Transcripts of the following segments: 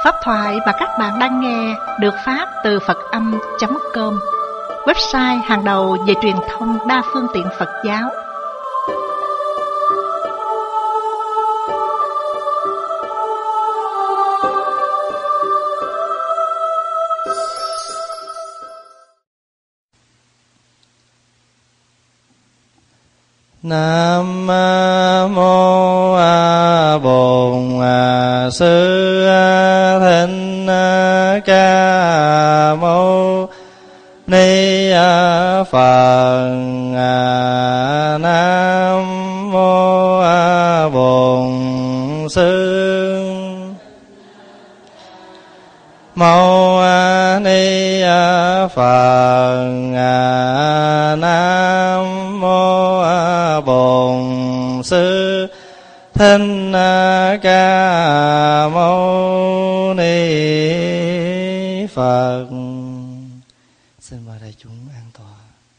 Pháp thoại mà các bạn đang nghe được phát từ Phật-âm.com, website hàng đầu về truyền thông đa phương tiện Phật giáo. Nam mô Bổn Sư Thích Ca Mâu Ni Phật. Nam mô Bổn Sư Mâu Ni Phật. Nam mô Bổn Sư Thích Ca Mâu Ni Phật. Xin mời đại chúng an tọa.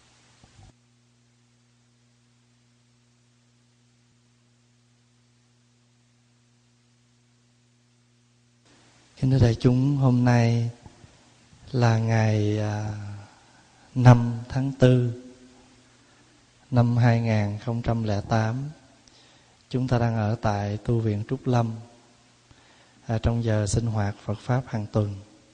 Kính thưa đại chúng, hôm nay là ngày 5 tháng 4 năm 2008. Chúng ta đang ở tại tu viện Trúc Lâm trong giờ sinh hoạt Phật Pháp hàng tuần.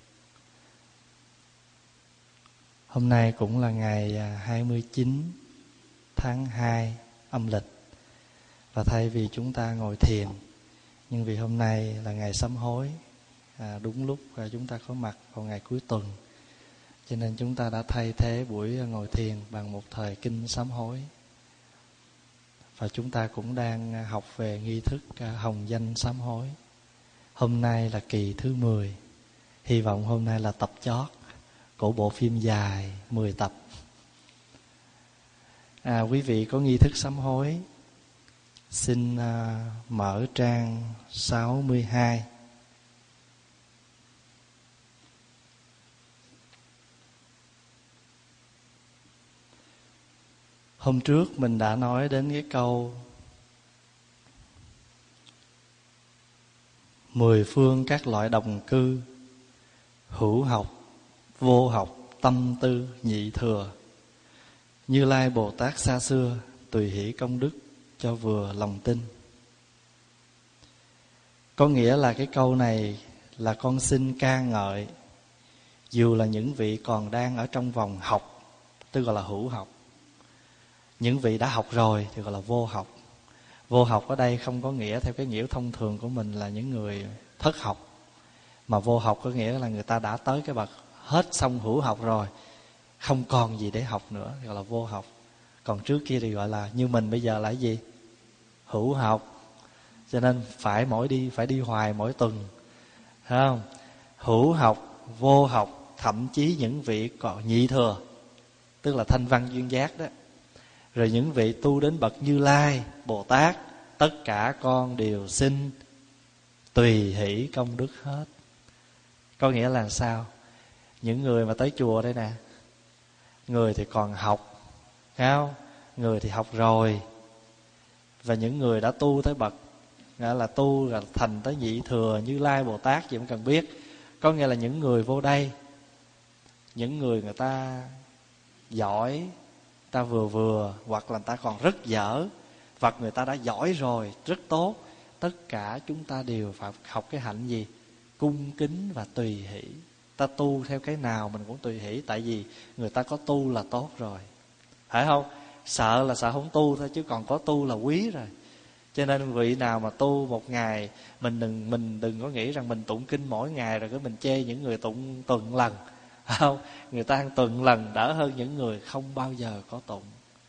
Hôm nay cũng là ngày 29 tháng 2 âm lịch. Và thay vì chúng ta ngồi thiền, nhưng vì hôm nay là ngày sám hối, đúng lúc chúng ta có mặt vào ngày cuối tuần, cho nên chúng ta đã thay thế buổi ngồi thiền bằng một thời kinh sám hối. Và chúng ta cũng đang học về nghi thức hồng danh sám hối. Hôm nay là kỳ thứ 10. Hy vọng hôm nay là tập chót của bộ phim dài 10 tập. Quý vị có nghi thức sám hối, xin mở trang 62. Hôm trước mình đã nói đến cái câu 10 phương các loại đồng cư, hữu học, vô học, tâm tư, nhị thừa. Như Lai Bồ Tát xa xưa, tùy hỷ công đức cho vừa lòng tin. Có nghĩa là cái câu này là con xin ca ngợi, dù là những vị còn đang ở trong vòng học, tức gọi là hữu học. Những vị đã học rồi thì gọi là vô học. Vô học ở đây không có nghĩa theo cái nghĩa thông thường của mình là những người thất học, mà vô học có nghĩa là người ta đã tới cái bậc hết xong hữu học rồi, không còn gì để học nữa, gọi là vô học. Còn trước kia thì gọi là như mình bây giờ là cái gì? Hữu học. Cho nên phải đi hoài mỗi tuần, thấy không? Hữu học, vô học, thậm chí những vị còn nhị thừa, tức là thanh văn duyên giác đó. Rồi những vị tu đến bậc Như Lai Bồ Tát, tất cả con đều xin tùy hỷ công đức hết. Có nghĩa là sao? Những người mà tới chùa đây nè, người thì còn học, thấy không? Người thì học rồi. Và những người đã tu tới bậc là tu là thành tới nhị thừa, Như Lai Bồ Tát gì cũng cần biết. Có nghĩa là những người vô đây, những người ta giỏi, ta vừa hoặc là người ta còn rất dở, hoặc người ta đã giỏi rồi, rất tốt. Tất cả chúng ta đều phải học cái hạnh gì? Cung kính và tùy hỷ. Ta tu theo cái nào mình cũng tùy hỷ, tại vì người ta có tu là tốt rồi, phải không? Sợ là sợ không tu thôi, chứ còn có tu là quý rồi. Cho nên vị nào mà tu một ngày, mình đừng có nghĩ rằng mình tụng kinh mỗi ngày rồi cái mình chê những người tụng tuần lần, không? Người ta tuần lần đỡ hơn những người không bao giờ có tụng.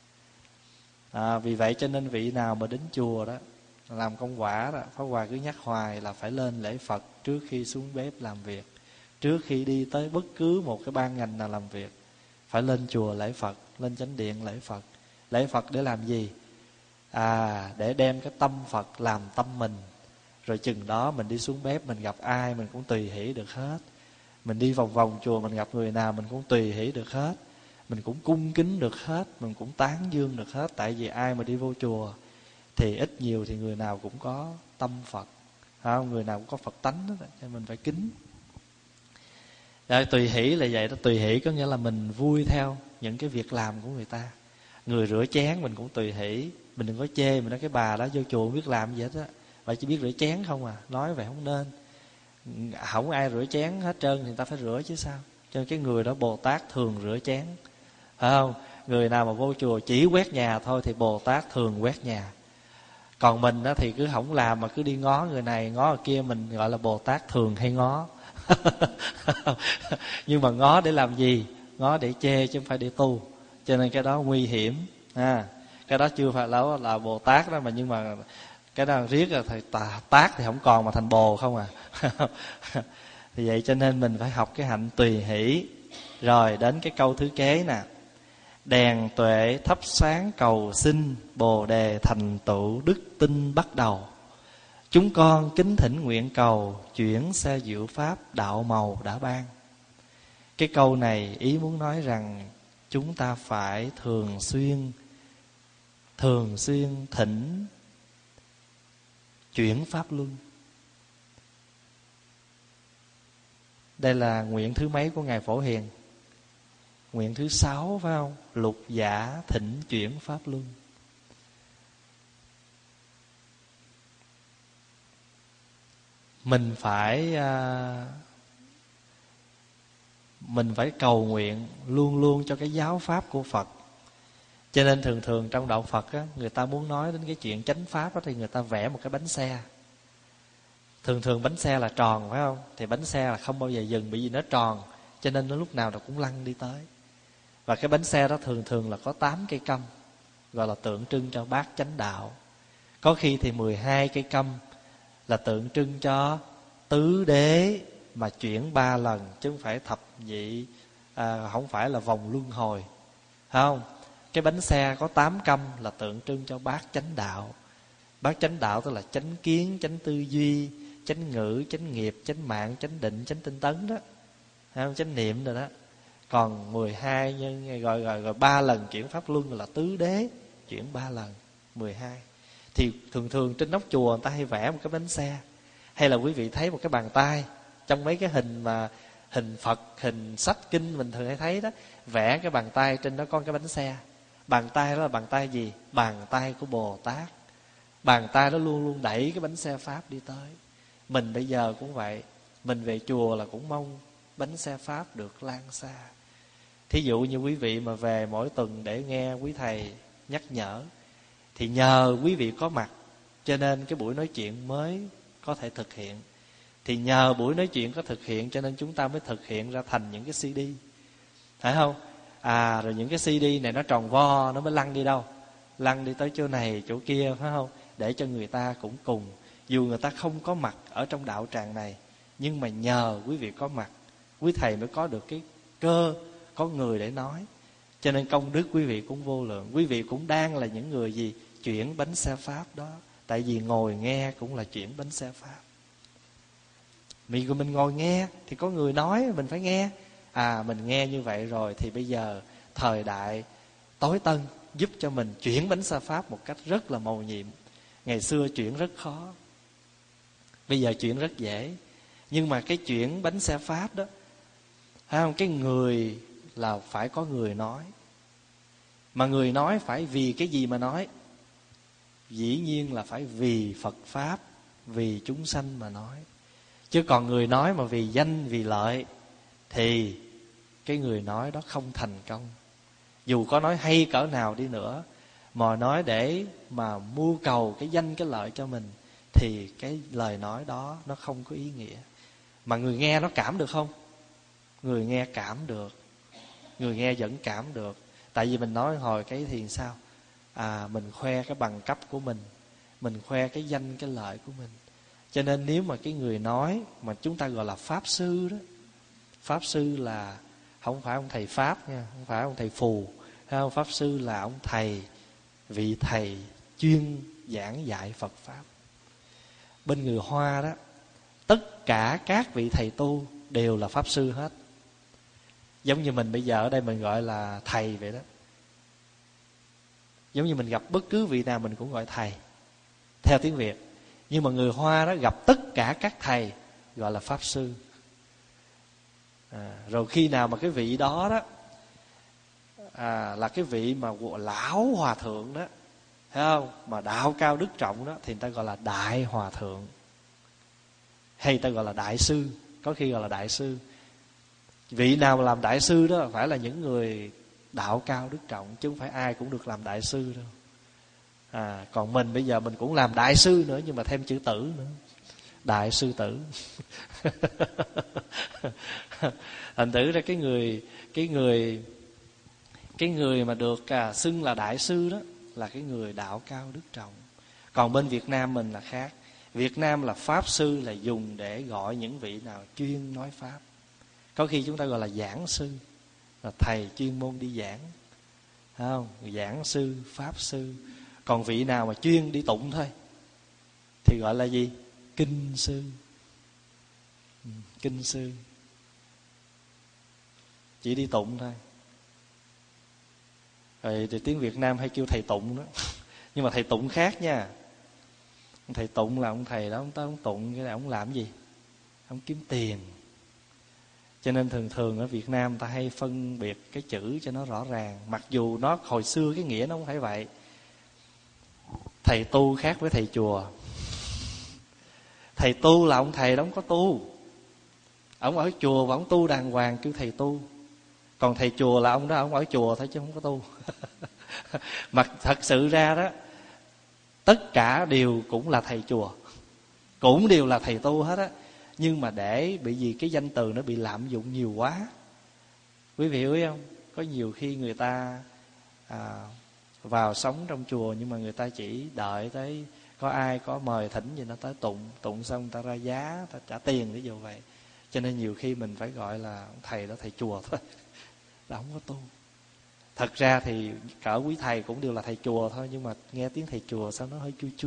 Vì vậy cho nên vị nào mà đến chùa đó làm công quả đó, Pháp Hòa cứ nhắc hoài là phải lên lễ Phật trước khi xuống bếp làm việc, trước khi đi tới bất cứ một cái ban ngành nào làm việc, phải lên chùa lễ Phật, lên chánh điện lễ Phật. Lễ Phật để làm gì? Để đem cái tâm Phật làm tâm mình. Rồi chừng đó mình đi xuống bếp, mình gặp ai mình cũng tùy hỷ được hết. Mình đi vòng vòng chùa, mình gặp người nào mình cũng tùy hỷ được hết. Mình cũng cung kính được hết, mình cũng tán dương được hết. Tại vì ai mà đi vô chùa thì ít nhiều thì người nào cũng có tâm Phật, không? Người nào cũng có Phật tánh đó, cho mình phải kính. Rồi tùy hỷ là vậy đó. Tùy hỷ có nghĩa là mình vui theo những cái việc làm của người ta. Người rửa chén mình cũng tùy hỷ. Mình đừng có chê, mình nói cái bà đó vô chùa không biết làm gì hết á, bà chỉ biết rửa chén không à. Nói vậy không nên. Không ai rửa chén hết trơn thì người ta phải rửa chứ sao. Cho nên cái người đó Bồ Tát thường rửa chén, phải không? Người nào mà vô chùa chỉ quét nhà thôi thì Bồ Tát thường quét nhà. Còn mình đó thì cứ không làm mà cứ đi ngó người này ngó người kia, mình gọi là Bồ Tát thường hay ngó. Nhưng mà ngó để làm gì? Ngó để chê chứ không phải để tu. Cho nên cái đó nguy hiểm. Cái đó chưa phải là Bồ Tát đó mà, nhưng mà cái đó riết là thầy Tát thì không còn mà thành Bồ không à. Thì vậy cho nên mình phải học cái hạnh tùy hỷ. Rồi đến cái câu thứ kế nè. Đèn tuệ thắp sáng cầu xin, Bồ đề thành tựu đức tin bắt đầu. Chúng con kính thỉnh nguyện cầu, chuyển xe diệu pháp đạo màu đã ban. Cái câu này ý muốn nói rằng chúng ta phải thường xuyên thỉnh chuyển pháp luân. Đây là nguyện thứ mấy của Ngài Phổ Hiền? Nguyện thứ 6 phải không? Lục giả thỉnh chuyển pháp luân. Mình phải cầu nguyện luôn luôn cho cái giáo pháp của Phật. Cho nên thường trong đạo Phật á, người ta muốn nói đến cái chuyện chánh pháp á, thì người ta vẽ một cái bánh xe. Thường bánh xe là tròn phải không? Thì bánh xe là không bao giờ dừng, bởi vì nó tròn, cho nên nó lúc nào nó cũng lăn đi tới. Và cái bánh xe đó thường là có 8 cây câm, gọi là tượng trưng cho bát chánh đạo. Có khi thì 12 cây câm là tượng trưng cho tứ đế mà chuyển 3 lần, chứ không phải thập nhị, không phải là vòng luân hồi, phải không? Cái bánh xe có 8 câm là tượng trưng cho bát chánh đạo. Bát chánh đạo tức là chánh kiến, chánh tư duy, chánh ngữ, chánh nghiệp, chánh mạng, chánh định, chánh tinh tấn đó, phải không? Chánh niệm rồi đó. Còn 12 nhân gọi 3 lần chuyển pháp luân là tứ đế, chuyển 3 lần 12. Thì thường trên nóc chùa người ta hay vẽ một cái bánh xe. Hay là quý vị thấy một cái bàn tay trong mấy cái hình mà hình Phật, hình sách kinh mình thường hay thấy đó, vẽ cái bàn tay trên đó có cái bánh xe. Bàn tay đó là bàn tay gì? Bàn tay của Bồ Tát. Bàn tay đó luôn luôn đẩy cái bánh xe pháp đi tới. Mình bây giờ cũng vậy. Mình về chùa là cũng mong bánh xe pháp được lan xa. Thí dụ như quý vị mà về mỗi tuần để nghe quý thầy nhắc nhở, thì nhờ quý vị có mặt cho nên cái buổi nói chuyện mới có thể thực hiện. Thì nhờ buổi nói chuyện có thực hiện cho nên chúng ta mới thực hiện ra thành những cái CD, phải không? Rồi những cái CD này nó tròn vo, nó mới lăn đi đâu? Lăn đi tới chỗ này, chỗ kia, phải không? Để cho người ta cũng cùng, dù người ta không có mặt ở trong đạo tràng này, nhưng mà nhờ quý vị có mặt, quý thầy mới có được cái cơ, có người để nói. Cho nên công đức quý vị cũng vô lượng. Quý vị cũng đang là những người gì? Chuyển bánh xe pháp đó. Tại vì ngồi nghe cũng là chuyển bánh xe pháp. Mình ngồi nghe thì có người nói mình phải nghe. Mình nghe như vậy rồi thì bây giờ thời đại tối tân giúp cho mình chuyển bánh xe pháp một cách rất là mầu nhiệm. Ngày xưa chuyển rất khó, bây giờ chuyển rất dễ. Nhưng mà cái chuyển bánh xe pháp đó, thấy không? Cái người là phải có người nói. Mà người nói phải vì cái gì mà nói? Dĩ nhiên là phải vì Phật Pháp, vì chúng sanh mà nói. Chứ còn người nói mà vì danh, vì lợi thì cái người nói đó không thành công. Dù có nói hay cỡ nào đi nữa, mà nói để mà mưu cầu cái danh, cái lợi cho mình, thì cái lời nói đó nó không có ý nghĩa. Mà người nghe nó cảm được không? Người nghe cảm được. Người nghe vẫn cảm được. Tại vì mình nói hồi cái thì sao? Mình khoe cái bằng cấp của mình khoe cái danh, cái lợi của mình. Cho nên nếu mà cái người nói mà chúng ta gọi là Pháp Sư đó. Pháp Sư là không phải ông thầy Pháp nha, không phải ông thầy phù. Không? Pháp Sư là ông thầy, vị thầy chuyên giảng dạy Phật Pháp. Bên người Hoa đó, tất cả các vị thầy tu đều là Pháp Sư hết. Giống như mình bây giờ ở đây mình gọi là thầy vậy đó. Giống như mình gặp bất cứ vị nào mình cũng gọi thầy theo tiếng Việt. Nhưng mà người Hoa đó gặp tất cả các thầy gọi là pháp sư. Rồi khi nào mà cái vị đó đó là cái vị mà lão hòa thượng đó, thấy không, mà đạo cao đức trọng đó, thì người ta gọi là đại hòa thượng, hay người ta gọi là đại sư, có khi gọi là đại sư. Vị nào mà làm đại sư đó phải là những người đạo cao đức trọng, chứ không phải ai cũng được làm đại sư đâu. Còn mình bây giờ mình cũng làm đại sư nữa, nhưng mà thêm chữ tử nữa, đại sư tử. Thành thử ra cái người mà được xưng là đại sư đó là cái người đạo cao đức trọng. Còn bên Việt Nam mình là khác. Việt Nam là pháp sư là dùng để gọi những vị nào chuyên nói pháp. Có khi chúng ta gọi là giảng sư, là thầy chuyên môn đi giảng, thấy không? Giảng sư, pháp sư. Còn vị nào mà chuyên đi tụng thôi thì gọi là gì? Kinh sư. Kinh sư chỉ đi tụng thôi. Rồi thì tiếng Việt Nam hay kêu thầy tụng đó. Nhưng mà thầy tụng khác nha. Thầy tụng là ông thầy đó, ông tụng cái này ông làm gì? Ông kiếm tiền. Cho nên thường ở Việt Nam ta hay phân biệt cái chữ cho nó rõ ràng. Mặc dù nó hồi xưa cái nghĩa nó không phải vậy. Thầy tu khác với thầy chùa. Thầy tu là ông thầy đó, ông có tu. Ông ở chùa và ông tu đàng hoàng kêu thầy tu. Còn thầy chùa là ông đó, ông ở chùa thôi chứ không có tu. Mà thật sự ra đó, tất cả đều cũng là thầy chùa, cũng đều là thầy tu hết á. Nhưng mà để bị gì cái danh từ nó bị lạm dụng nhiều quá. Quý vị hiểu không? Có nhiều khi người ta vào sống trong chùa, nhưng mà người ta chỉ đợi tới có ai có mời thỉnh gì nó tới tụng xong người ta ra giá, ta trả tiền để vô vậy. Cho nên nhiều khi mình phải gọi là thầy đó thầy chùa thôi, là không có tu. Thật ra thì cỡ quý thầy cũng đều là thầy chùa thôi, nhưng mà nghe tiếng thầy chùa sao nó hơi chua chua.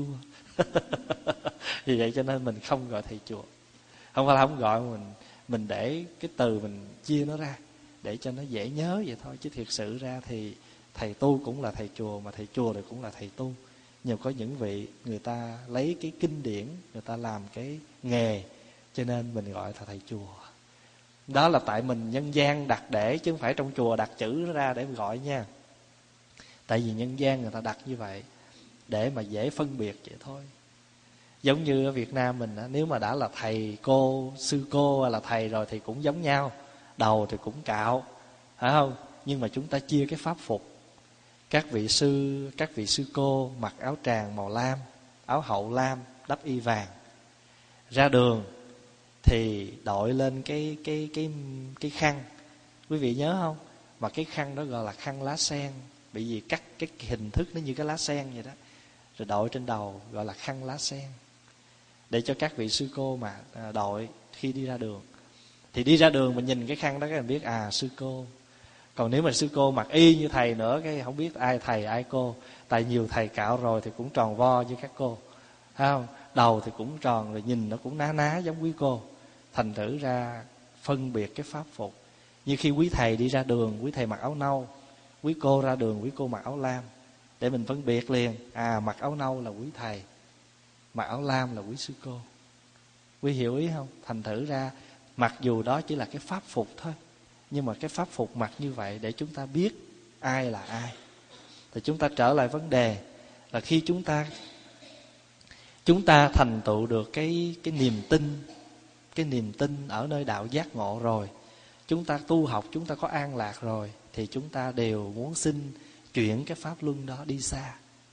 Vì vậy cho nên mình không gọi thầy chùa. Không phải là không gọi, mình để cái từ mình chia nó ra để cho nó dễ nhớ vậy thôi. Chứ thiệt sự ra thì thầy tu cũng là thầy chùa, mà thầy chùa thì cũng là thầy tu. Nhưng có những vị người ta lấy cái kinh điển, người ta làm cái nghề, cho nên mình gọi là thầy chùa. Đó là tại mình nhân gian đặt để, chứ không phải trong chùa đặt chữ nó ra để mình gọi nha. Tại vì nhân gian người ta đặt như vậy để mà dễ phân biệt vậy thôi. Giống như ở Việt Nam mình, nếu mà đã là thầy cô, sư cô hay là thầy rồi thì cũng giống nhau. Đầu thì cũng cạo, phải không? Nhưng mà chúng ta chia cái pháp phục. Các vị sư cô mặc áo tràng màu lam, áo hậu lam, đắp y vàng. Ra đường thì đội lên cái khăn. Quý vị nhớ không? Mà cái khăn đó gọi là khăn lá sen, bị gì cắt cái hình thức nó như cái lá sen vậy đó. Rồi đội trên đầu gọi là khăn lá sen, để cho các vị sư cô mà đội khi đi ra đường. Thì đi ra đường mình nhìn cái khăn đó cái mình biết sư cô. Còn nếu mà sư cô mặc y như thầy nữa, cái không biết ai thầy ai cô. Tại nhiều thầy cạo rồi thì cũng tròn vo như các cô, thấy không? Đầu thì cũng tròn, rồi nhìn nó cũng ná giống quý cô. Thành thử ra phân biệt cái pháp phục. Như khi quý thầy đi ra đường, quý thầy mặc áo nâu, quý cô ra đường, quý cô mặc áo lam, để mình phân biệt liền. Mặc áo nâu là quý thầy, mặc áo lam là quý sư cô. Quý hiểu ý không? Thành thử ra mặc dù đó chỉ là cái pháp phục thôi, nhưng mà cái pháp phục mặc như vậy để chúng ta biết ai là ai. Thì chúng ta trở lại vấn đề là khi chúng ta thành tựu được cái niềm tin ở nơi đạo giác ngộ rồi, chúng ta tu học, chúng ta có an lạc rồi, thì chúng ta đều muốn xin chuyển cái pháp luân đó đi xa.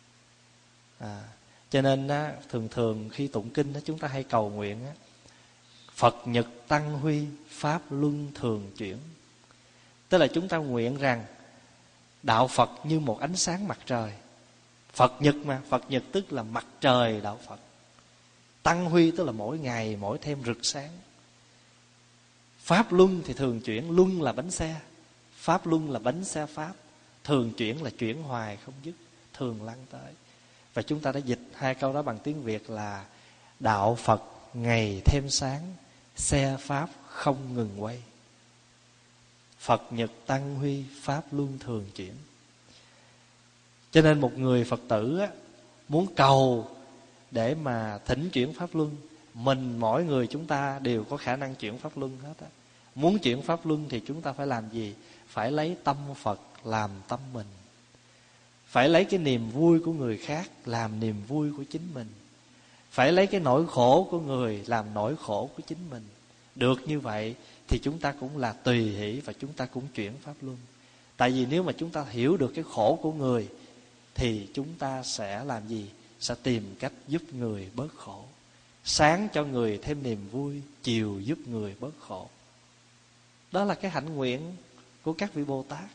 Cho nên thường khi tụng kinh chúng ta hay cầu nguyện Phật nhật tăng huy, pháp luân thường chuyển. Tức là chúng ta nguyện rằng đạo Phật như một ánh sáng mặt trời. Phật nhật mà, Phật nhật tức là mặt trời đạo Phật. Tăng huy tức là mỗi ngày mỗi thêm rực sáng. Pháp luân thì thường chuyển, luân là bánh xe, pháp luân là bánh xe pháp. Thường chuyển là chuyển hoài không dứt, thường lăn tới. Và chúng ta đã dịch hai câu đó bằng tiếng Việt là đạo Phật ngày thêm sáng, xe pháp không ngừng quay. Phật nhật tăng huy, pháp luân thường chuyển. Cho nên một người Phật tử muốn cầu để mà thỉnh chuyển pháp luân. Mỗi người chúng ta đều có khả năng chuyển pháp luân hết á. Muốn chuyển pháp luân thì chúng ta phải làm gì? Phải lấy tâm Phật làm tâm mình. Phải lấy cái niềm vui của người khác làm niềm vui của chính mình. Phải lấy cái nỗi khổ của người làm nỗi khổ của chính mình. Được như vậy thì chúng ta cũng là tùy hỷ và chúng ta cũng chuyển pháp luân. Tại vì nếu mà chúng ta hiểu được cái khổ của người thì chúng ta sẽ làm gì? Sẽ tìm cách giúp người bớt khổ. Sáng cho người thêm niềm vui, chiều giúp người bớt khổ. Đó là cái hạnh nguyện của các vị Bồ Tát.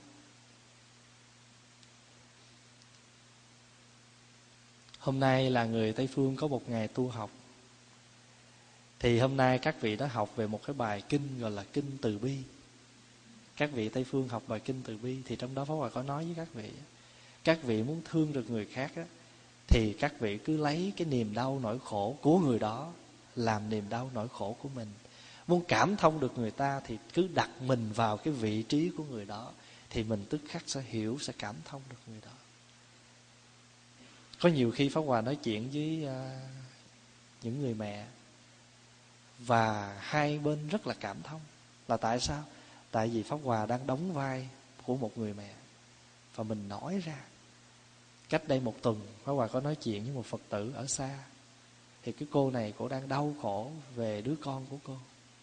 Hôm nay là người Tây Phương có một ngày tu học. Thì hôm nay các vị đã học về một cái bài kinh gọi là Kinh Từ Bi. Các vị Tây Phương học bài Kinh Từ Bi. Thì trong đó Pháp Hòa có nói với các vị muốn thương được người khác á, thì các vị cứ lấy cái niềm đau nỗi khổ của người đó làm niềm đau nỗi khổ của mình. Muốn cảm thông được người ta thì cứ đặt mình vào cái vị trí của người đó, thì mình tức khắc sẽ hiểu, sẽ cảm thông được người đó. Có nhiều khi Pháp Hòa nói chuyện với những người mẹ và hai bên rất là cảm thông. Là tại sao? Tại vì Pháp Hòa đang đóng vai của một người mẹ và mình nói ra. Cách đây một tuần Pháp Hòa có nói chuyện với một Phật tử ở xa. Thì cái cô này cô đang đau khổ về đứa con của cô.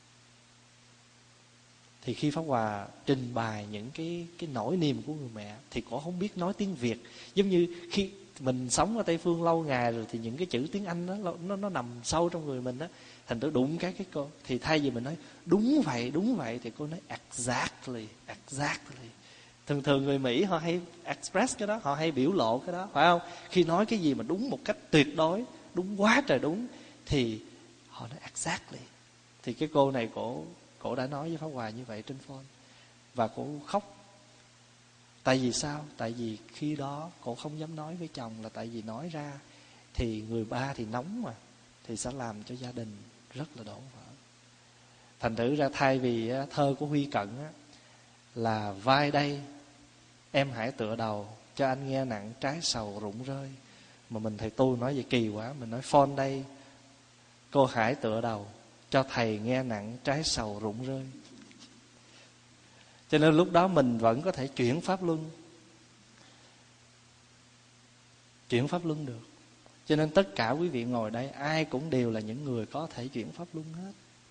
Thì khi Pháp Hòa trình bày những cái nỗi niềm của người mẹ thì cô không biết nói tiếng Việt. Giống như khi mình sống ở Tây Phương lâu ngày rồi thì những cái chữ tiếng Anh đó, nó nằm sâu trong người mình đó. Thành tự đụng cái cô. Thì thay vì mình nói đúng vậy thì cô nói exactly. Thường người Mỹ họ hay express cái đó, họ hay biểu lộ cái đó, phải không? Khi nói cái gì mà đúng một cách tuyệt đối, đúng quá trời đúng, thì họ nói exactly. Thì cái cô này cổ đã nói với Pháp Hòa như vậy trên phone. Và cổ khóc. Tại vì sao? Tại vì khi đó cổ không dám nói với chồng, là tại vì nói ra thì người ba thì nóng mà, thì sẽ làm cho gia đình rất là đổ vỡ. Thành thử ra thay vì thơ của Huy Cận là vai đây em hãy tựa đầu cho anh nghe nặng trái sầu rụng rơi, mà mình thầy tu nói vậy kỳ quá, mình nói phone đây cô hãy tựa đầu cho thầy nghe nặng trái sầu rụng rơi. Cho nên lúc đó mình vẫn có thể chuyển pháp luân. Chuyển pháp luân được. Cho nên tất cả quý vị ngồi đây ai cũng đều là những người có thể chuyển pháp luân hết.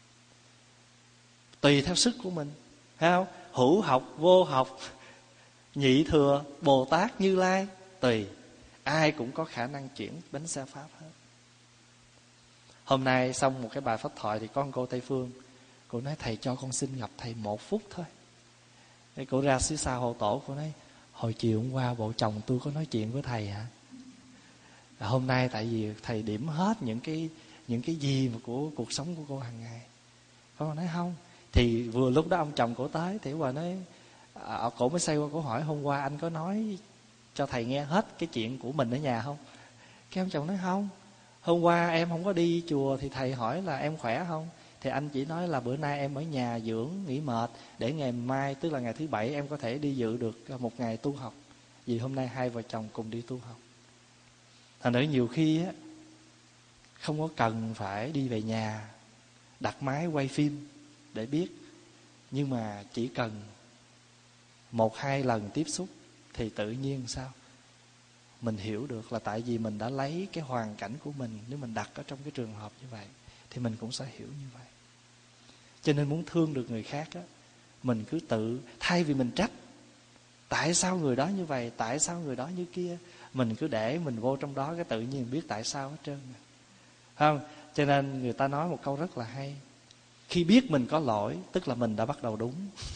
Tùy theo sức của mình, thấy không? Hữu học, vô học, nhị thừa, Bồ Tát, Như Lai, tùy. Ai cũng có khả năng chuyển bánh xe Pháp hết. Hôm nay xong một cái bài pháp thoại thì có một cô Tây Phương, cô nói thầy cho con xin gặp thầy 1 phút thôi. Thế cô ra xứ xa hộ tổ, cô nói hồi chiều hôm qua bộ chồng tôi có nói chuyện với thầy hả? Hôm nay tại vì thầy điểm hết những cái gì mà của cuộc sống của cô hàng ngày. Cô nói không. Thì vừa lúc đó ông chồng cổ tới, thì bà nói cổ mới xoay qua cổ hỏi hôm qua anh có nói cho thầy nghe hết cái chuyện của mình ở nhà không? Cái ông chồng nói không. Hôm qua em không có đi chùa thì thầy hỏi là em khỏe không? Thì anh chỉ nói là bữa nay em ở nhà dưỡng nghỉ mệt, để ngày mai tức là ngày thứ Bảy em có thể đi dự được một ngày tu học. Vì hôm nay hai vợ chồng cùng đi tu học. Thành ra nhiều khi á, không có cần phải đi về nhà đặt máy quay phim để biết, nhưng mà chỉ cần 1-2 lần tiếp xúc thì tự nhiên sao mình hiểu được là tại vì mình đã lấy cái hoàn cảnh của mình, nếu mình đặt ở trong cái trường hợp như vậy thì mình cũng sẽ hiểu như vậy. Cho nên muốn thương được người khác á, mình cứ tự, thay vì mình trách tại sao người đó như vậy, tại sao người đó như kia, mình cứ để mình vô trong đó, cái tự nhiên biết tại sao hết trơn. Không? Cho nên người ta nói một câu rất là hay, khi biết mình có lỗi tức là mình đã bắt đầu đúng.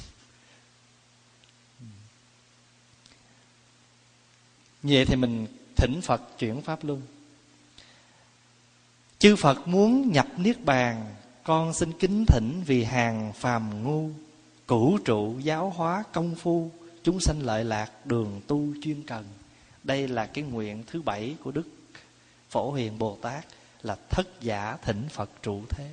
Vậy thì mình thỉnh Phật chuyển pháp luân. Chư Phật muốn nhập niết bàn, con xin kính thỉnh vì hàng phàm ngu, cửu trụ giáo hóa công phu, chúng sanh lợi lạc đường tu chuyên cần. Đây là cái nguyện thứ 7 của Đức Phổ Hiền Bồ Tát, là thất giả thỉnh Phật trụ thế.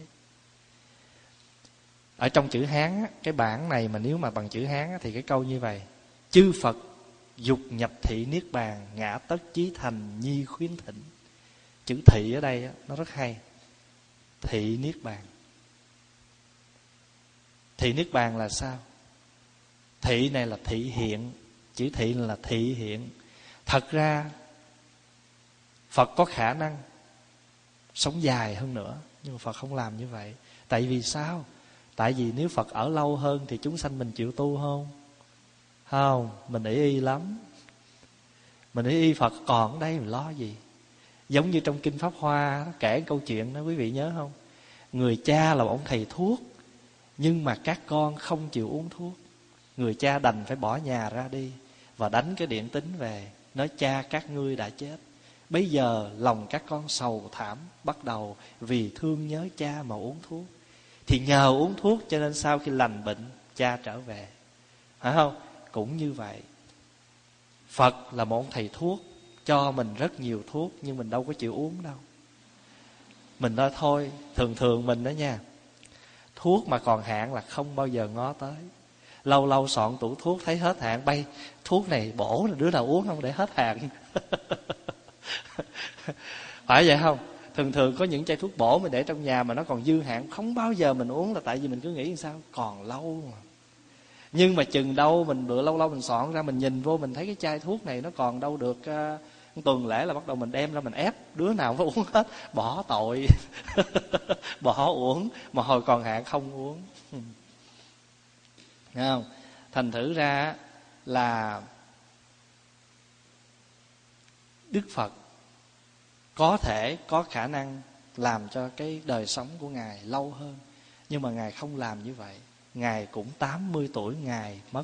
Ở trong chữ Hán, cái bản này mà nếu mà bằng chữ Hán thì cái câu như vậy: chư Phật dục nhập thị niết bàn, ngã tất chí thành nhi khuyến thỉnh. Chữ thị ở đây nó rất hay. Thị niết bàn. Thị niết bàn là sao? Thị này là thị hiện. Chữ thị là thị hiện. Thật ra Phật có khả năng sống dài hơn nữa, nhưng mà Phật không làm như vậy. Tại vì sao? Tại vì nếu Phật ở lâu hơn thì chúng sanh mình chịu tu không? Không, mình ý y lắm. Mình ý y Phật còn ở đây mình lo gì? Giống như trong Kinh Pháp Hoa kể câu chuyện đó, quý vị nhớ không? Người cha là ông thầy thuốc, nhưng mà các con không chịu uống thuốc. Người cha đành phải bỏ nhà ra đi và đánh cái điện tín về, nói cha các ngươi đã chết. Bây giờ lòng các con sầu thảm, bắt đầu vì thương nhớ cha mà uống thuốc. Thì nhờ uống thuốc cho nên sau khi lành bệnh, cha trở về. Phải không? Cũng như vậy, Phật là một ông thầy thuốc, cho mình rất nhiều thuốc, nhưng mình đâu có chịu uống đâu. Mình nói thôi, thường mình đó nha, thuốc mà còn hạn là không bao giờ ngó tới. Lâu lâu soạn tủ thuốc thấy hết hạn, bay thuốc này bổ là đứa nào uống không để hết hạn. Phải vậy không? Thường có những chai thuốc bổ mình để trong nhà mà nó còn dư hạn, không bao giờ mình uống, là tại vì mình cứ nghĩ làm sao còn lâu mà. Nhưng mà chừng đâu mình bữa lâu lâu mình soạn ra, mình nhìn vô mình thấy cái chai thuốc này nó còn đâu được tuần lễ là bắt đầu mình đem ra mình ép đứa nào phải uống hết, bỏ tội. Bỏ uống mà hồi còn hạn không uống. Thấy không? Thành thử ra là Đức Phật có thể có khả năng làm cho cái đời sống của Ngài lâu hơn, nhưng mà Ngài không làm như vậy. Ngài cũng 80 tuổi Ngài mất,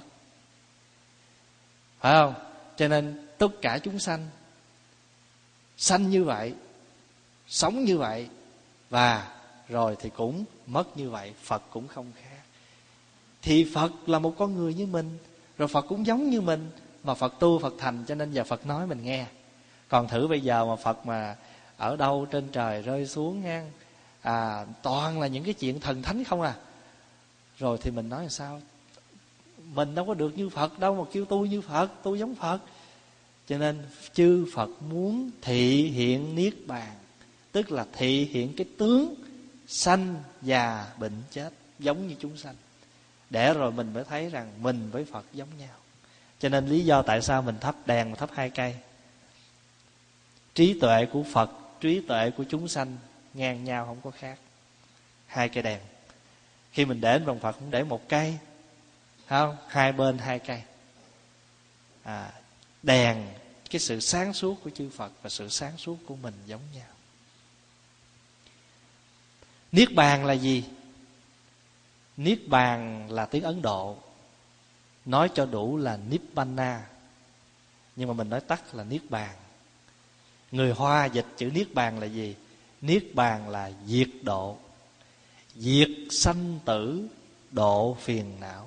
phải không? Cho nên tất cả chúng sanh sanh như vậy, sống như vậy, và rồi thì cũng mất như vậy. Phật cũng không khác. Thì Phật là một con người như mình, rồi Phật cũng giống như mình, mà Phật tu Phật thành, cho nên giờ Phật nói mình nghe. Còn thử bây giờ mà Phật mà ở đâu trên trời rơi xuống nha, toàn là những cái chuyện thần thánh không à, rồi thì mình nói là sao? Mình đâu có được như Phật đâu mà kêu tu như Phật, tu giống Phật. Cho nên chư Phật muốn thị hiện niết bàn, tức là thị hiện cái tướng sanh già bệnh chết giống như chúng sanh, để rồi mình mới thấy rằng mình với Phật giống nhau. Cho nên lý do tại sao mình thắp đèn mà thắp 2 cây. Trí tuệ của Phật, trí tuệ của chúng sanh ngang nhau, không có khác. 2 cây đèn. Khi mình để vòng Phật cũng để 1 cây, không? 2 bên 2 cây. Đèn cái sự sáng suốt của chư Phật và sự sáng suốt của mình giống nhau. Niết bàn là gì? Niết bàn là tiếng Ấn Độ, nói cho đủ là Nibbana, nhưng mà mình nói tắt là Niết bàn. Người Hoa dịch chữ Niết bàn là gì? Niết bàn là diệt độ, diệt sanh tử, độ phiền não.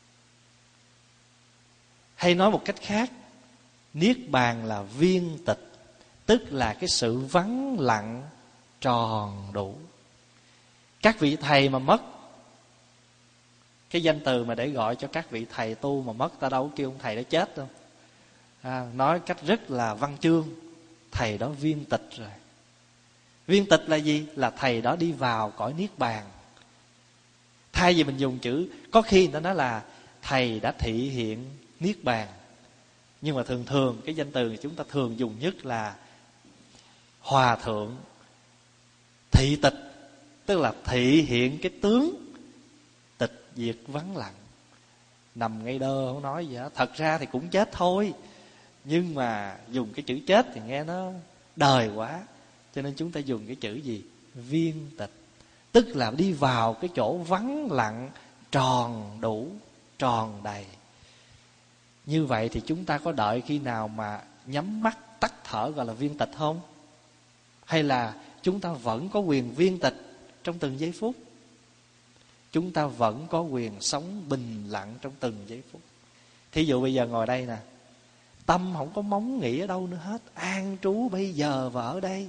Hay nói một cách khác, Niết bàn là viên tịch, tức là cái sự vắng lặng tròn đủ. Các vị thầy mà mất, cái danh từ mà để gọi cho các vị thầy tu mà mất, ta đâu có kêu ông thầy đó chết đâu. Nói cách rất là văn chương, thầy đó viên tịch rồi. Viên tịch là gì? Là thầy đó đi vào cõi niết bàn. Thay vì mình dùng chữ, có khi người ta nói là thầy đã thị hiện niết bàn, nhưng mà thường cái danh từ chúng ta thường dùng nhất là hòa thượng thị tịch, tức là thị hiện cái tướng tịch diệt vắng lặng, nằm ngay đơ không nói gì hết. Thật ra thì cũng chết thôi, nhưng mà dùng cái chữ chết thì nghe nó đời quá, cho nên chúng ta dùng cái chữ gì? Viên tịch, tức là đi vào cái chỗ vắng lặng tròn đủ, tròn đầy. Như vậy thì chúng ta có đợi khi nào mà nhắm mắt tắt thở gọi là viên tịch không? Hay là chúng ta vẫn có quyền viên tịch trong từng giây phút? Chúng ta vẫn có quyền sống bình lặng trong từng giây phút. Thí dụ bây giờ ngồi đây nè, tâm không có móng nghĩ ở đâu nữa hết, an trú bây giờ và ở đây.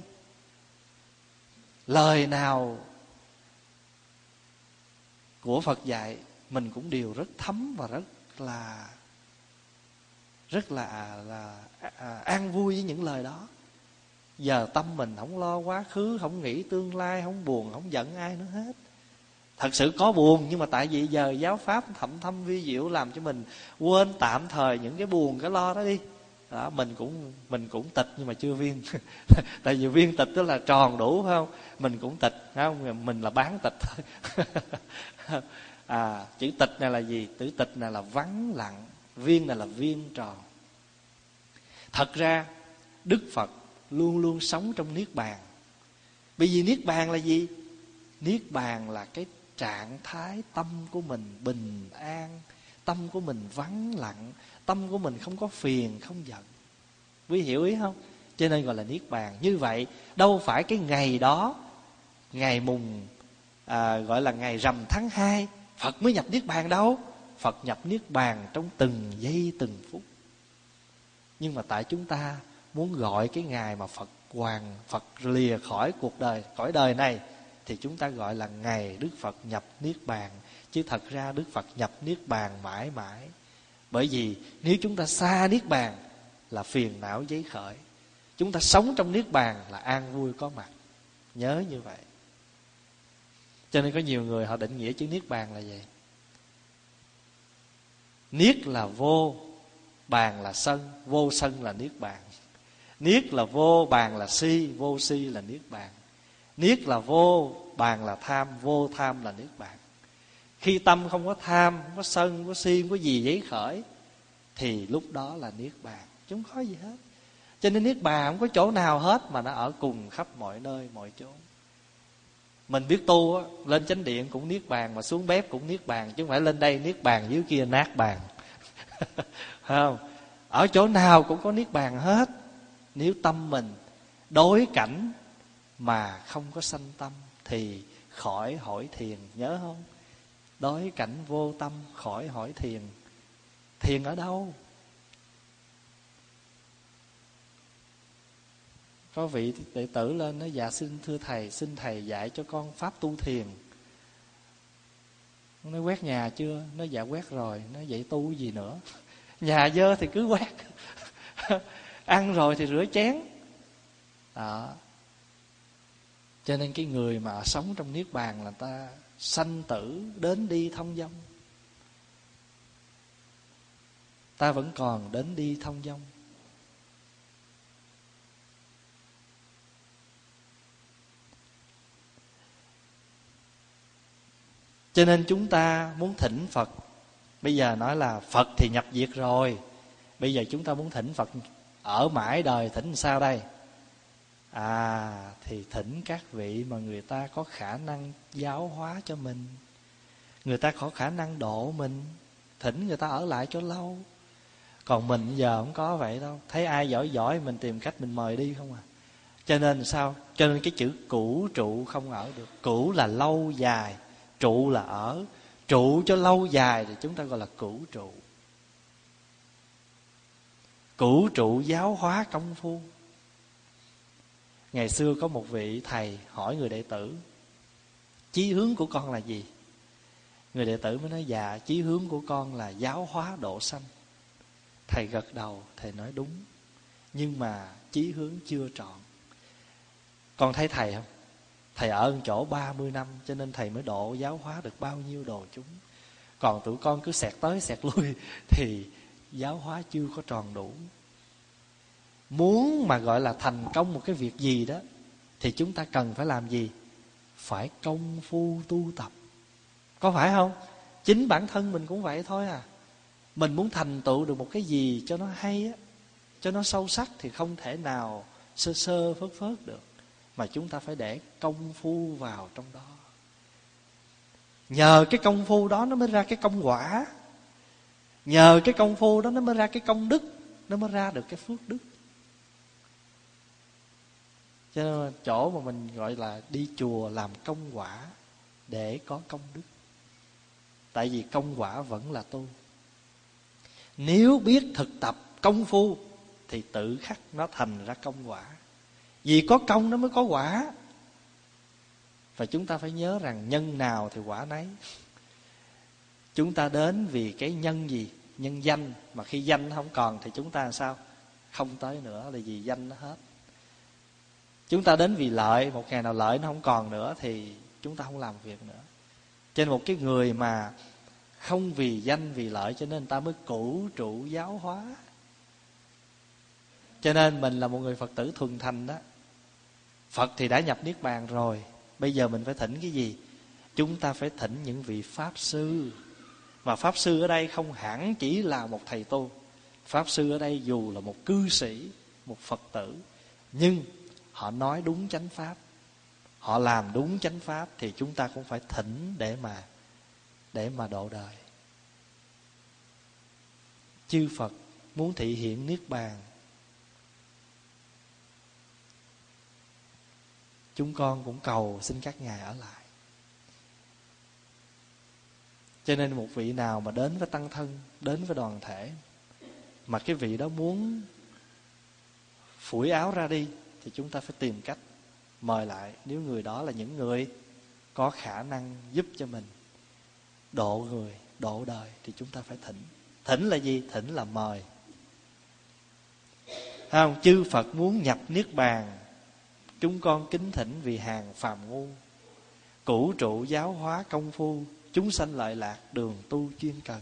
Lời nào của Phật dạy mình cũng đều rất thấm và rất là an vui với những lời đó. Giờ tâm mình không lo quá khứ, không nghĩ tương lai, không buồn, không giận ai nữa hết. Thật sự có buồn, nhưng mà tại vì giờ giáo pháp thậm thâm vi diệu làm cho mình quên tạm thời những cái buồn, cái lo đó đi. Đó, mình cũng tịch nhưng mà chưa viên. Tại vì viên tịch tức là tròn đủ, phải không? Mình cũng tịch, phải không? Mình là bán tịch thôi. Chữ tịch này là gì? Chữ tịch này là vắng lặng, viên này là viên tròn. Thật ra Đức Phật luôn luôn sống trong niết bàn. Bởi vì niết bàn là gì? Niết bàn là cái trạng thái tâm của mình bình an, tâm của mình vắng lặng, tâm của mình không có phiền, không giận. Quý hiểu ý không? Cho nên gọi là niết bàn. Như vậy đâu phải cái ngày đó, ngày mùng gọi là ngày rằm tháng 2 Phật mới nhập niết bàn đâu. Phật nhập niết bàn trong từng giây từng phút. Nhưng mà tại chúng ta muốn gọi cái ngày mà Phật lìa khỏi cuộc đời, khỏi đời này, thì chúng ta gọi là ngày Đức Phật nhập niết bàn. Chứ thật ra Đức Phật nhập niết bàn mãi mãi. Bởi vì nếu chúng ta xa niết bàn là phiền não giấy khởi, chúng ta sống trong niết bàn là an vui có mặt. Nhớ như vậy. Cho nên có nhiều người họ định nghĩa chữ niết bàn là vậy. Niết là vô, bàn là sân, vô sân là niết bàn. Niết là vô, bàn là si, vô si là niết bàn. Niết là vô, bàn là tham, vô tham là niết bàn. Khi tâm không có tham, không có sân, không có si, không có gì giấy khởi, thì lúc đó là niết bàn, chứ không có gì hết. Cho nên niết bàn không có chỗ nào hết, mà nó ở cùng khắp mọi nơi, mọi chỗ. Mình biết tu á, lên chánh điện cũng niết bàn, mà xuống bếp cũng niết bàn, chứ không phải lên đây niết bàn dưới kia nát bàn. Không, ở chỗ nào cũng có niết bàn hết. Nếu tâm mình đối cảnh mà không có sanh tâm thì khỏi hỏi thiền, nhớ không? Đối cảnh vô tâm khỏi hỏi thiền. Thiền ở đâu? Có vị đệ tử lên nói: dạ thưa thầy, xin thầy dạy cho con pháp tu thiền. Nói quét nhà chưa? Nói dạ quét rồi. Nói vậy tu gì nữa? Nhà dơ thì cứ quét. Ăn rồi thì rửa chén. Đó. Cho nên cái người mà sống trong niết bàn là ta sanh tử đến đi thông dong. Ta vẫn còn đến đi thông dong. Cho nên chúng ta muốn thỉnh Phật. Bây giờ nói là Phật thì nhập diệt rồi, bây giờ chúng ta muốn thỉnh Phật ở mãi đời, thỉnh sao đây? Thì thỉnh các vị mà người ta có khả năng giáo hóa cho mình, người ta có khả năng độ mình, thỉnh người ta ở lại cho lâu. Còn mình giờ không có vậy đâu. Thấy ai giỏi giỏi mình tìm cách mình mời đi không à. Cho nên sao? Cho nên cái chữ cửu trụ không ở được. Cửu là lâu dài, trụ là ở. Trụ cho lâu dài thì chúng ta gọi là cửu trụ. Cửu trụ giáo hóa công phu. Ngày xưa có một vị thầy hỏi người đệ tử: chí hướng của con là gì? Người đệ tử mới nói: dạ, chí hướng của con là giáo hóa độ sanh. Thầy gật đầu, thầy nói đúng, nhưng mà chí hướng chưa trọn. Con thấy thầy không? Thầy ở một chỗ 30 năm, cho nên thầy mới độ giáo hóa được bao nhiêu đồ chúng. Còn tụi con cứ xẹt tới xẹt lui thì giáo hóa chưa có tròn đủ. Muốn mà gọi là thành công một cái việc gì đó thì chúng ta cần phải làm gì? Phải công phu tu tập. Có phải không? Chính bản thân mình cũng vậy thôi à. Mình muốn thành tựu được một cái gì cho nó hay á, cho nó sâu sắc, thì không thể nào sơ sơ phớt phớt được, mà chúng ta phải để công phu vào trong đó. Nhờ cái công phu đó nó mới ra cái công quả. Nhờ cái công phu đó nó mới ra cái công đức, nó mới ra được cái phước đức. Cho nên chỗ mà mình gọi là đi chùa làm công quả để có công đức. Tại vì công quả vẫn là tu. Nếu biết thực tập công phu thì tự khắc nó thành ra công quả. Vì có công nó mới có quả. Và chúng ta phải nhớ rằng nhân nào thì quả nấy. Chúng ta đến vì cái nhân gì? Nhân danh. Mà khi danh nó không còn thì chúng ta làm sao? Không tới nữa là vì danh nó hết. Chúng ta đến vì lợi, một ngày nào lợi nó không còn nữa thì chúng ta không làm việc nữa. Cho nên một cái người mà không vì danh vì lợi, cho nên người ta mới cửu trụ giáo hóa. Cho nên mình là một người Phật tử thuần thành đó. Phật thì đã nhập Niết Bàn rồi, bây giờ mình phải thỉnh cái gì? Chúng ta phải thỉnh những vị Pháp Sư. Mà Pháp Sư ở đây không hẳn chỉ là một thầy tu. Pháp Sư ở đây dù là một cư sĩ, một Phật tử, nhưng họ nói đúng chánh Pháp, họ làm đúng chánh Pháp, thì chúng ta cũng phải thỉnh để mà độ đời. Chư Phật muốn thị hiện Niết Bàn, chúng con cũng cầu xin các ngài ở lại. Cho nên một vị nào mà đến với tăng thân, đến với đoàn thể, mà cái vị đó muốn phủi áo ra đi, thì chúng ta phải tìm cách mời lại. Nếu người đó là những người có khả năng giúp cho mình độ người, độ đời, thì chúng ta phải thỉnh. Thỉnh là gì? Thỉnh là mời. Không, chư Phật muốn nhập Niết Bàn, chúng con kính thỉnh vì hàng phàm ngu, cửu trụ giáo hóa công phu, chúng sanh lợi lạc đường tu chuyên cần.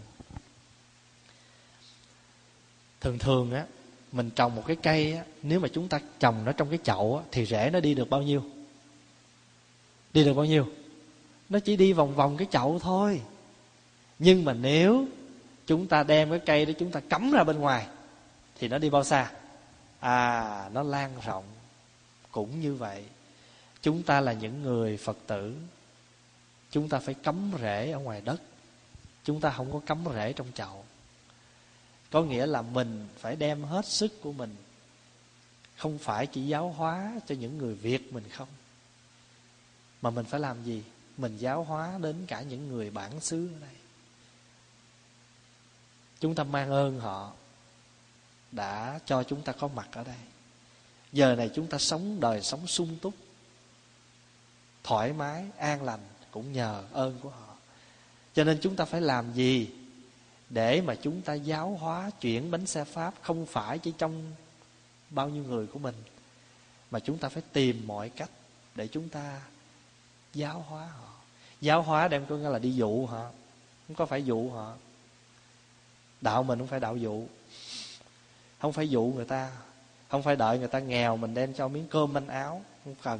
Thường á, mình trồng một cái cây á, nếu mà chúng ta trồng nó trong cái chậu á, thì rễ nó đi được bao nhiêu? Đi được bao nhiêu? Nó chỉ đi vòng vòng cái chậu thôi. Nhưng mà nếu chúng ta đem cái cây đó chúng ta cắm ra bên ngoài, thì nó đi bao xa? Nó lan rộng. Cũng như vậy, chúng ta là những người Phật tử, chúng ta phải cắm rễ ở ngoài đất, chúng ta không có cắm rễ trong chậu. Có nghĩa là mình phải đem hết sức của mình, không phải chỉ giáo hóa cho những người Việt mình không, mà mình phải làm gì? Mình giáo hóa đến cả những người bản xứ ở đây. Chúng ta mang ơn họ đã cho chúng ta có mặt ở đây. Giờ này chúng ta sống đời sống sung túc, thoải mái, an lành, cũng nhờ ơn của họ. Cho nên chúng ta phải làm gì để mà chúng ta giáo hóa, chuyển bánh xe Pháp, không phải chỉ trong bao nhiêu người của mình, mà chúng ta phải tìm mọi cách để chúng ta giáo hóa họ. Giáo hóa đem có nghĩa là đi dụ họ, không có phải dụ họ. Đạo mình không phải đạo dụ, không phải dụ người ta, không phải đợi người ta nghèo mình đem cho miếng cơm manh áo, không cần.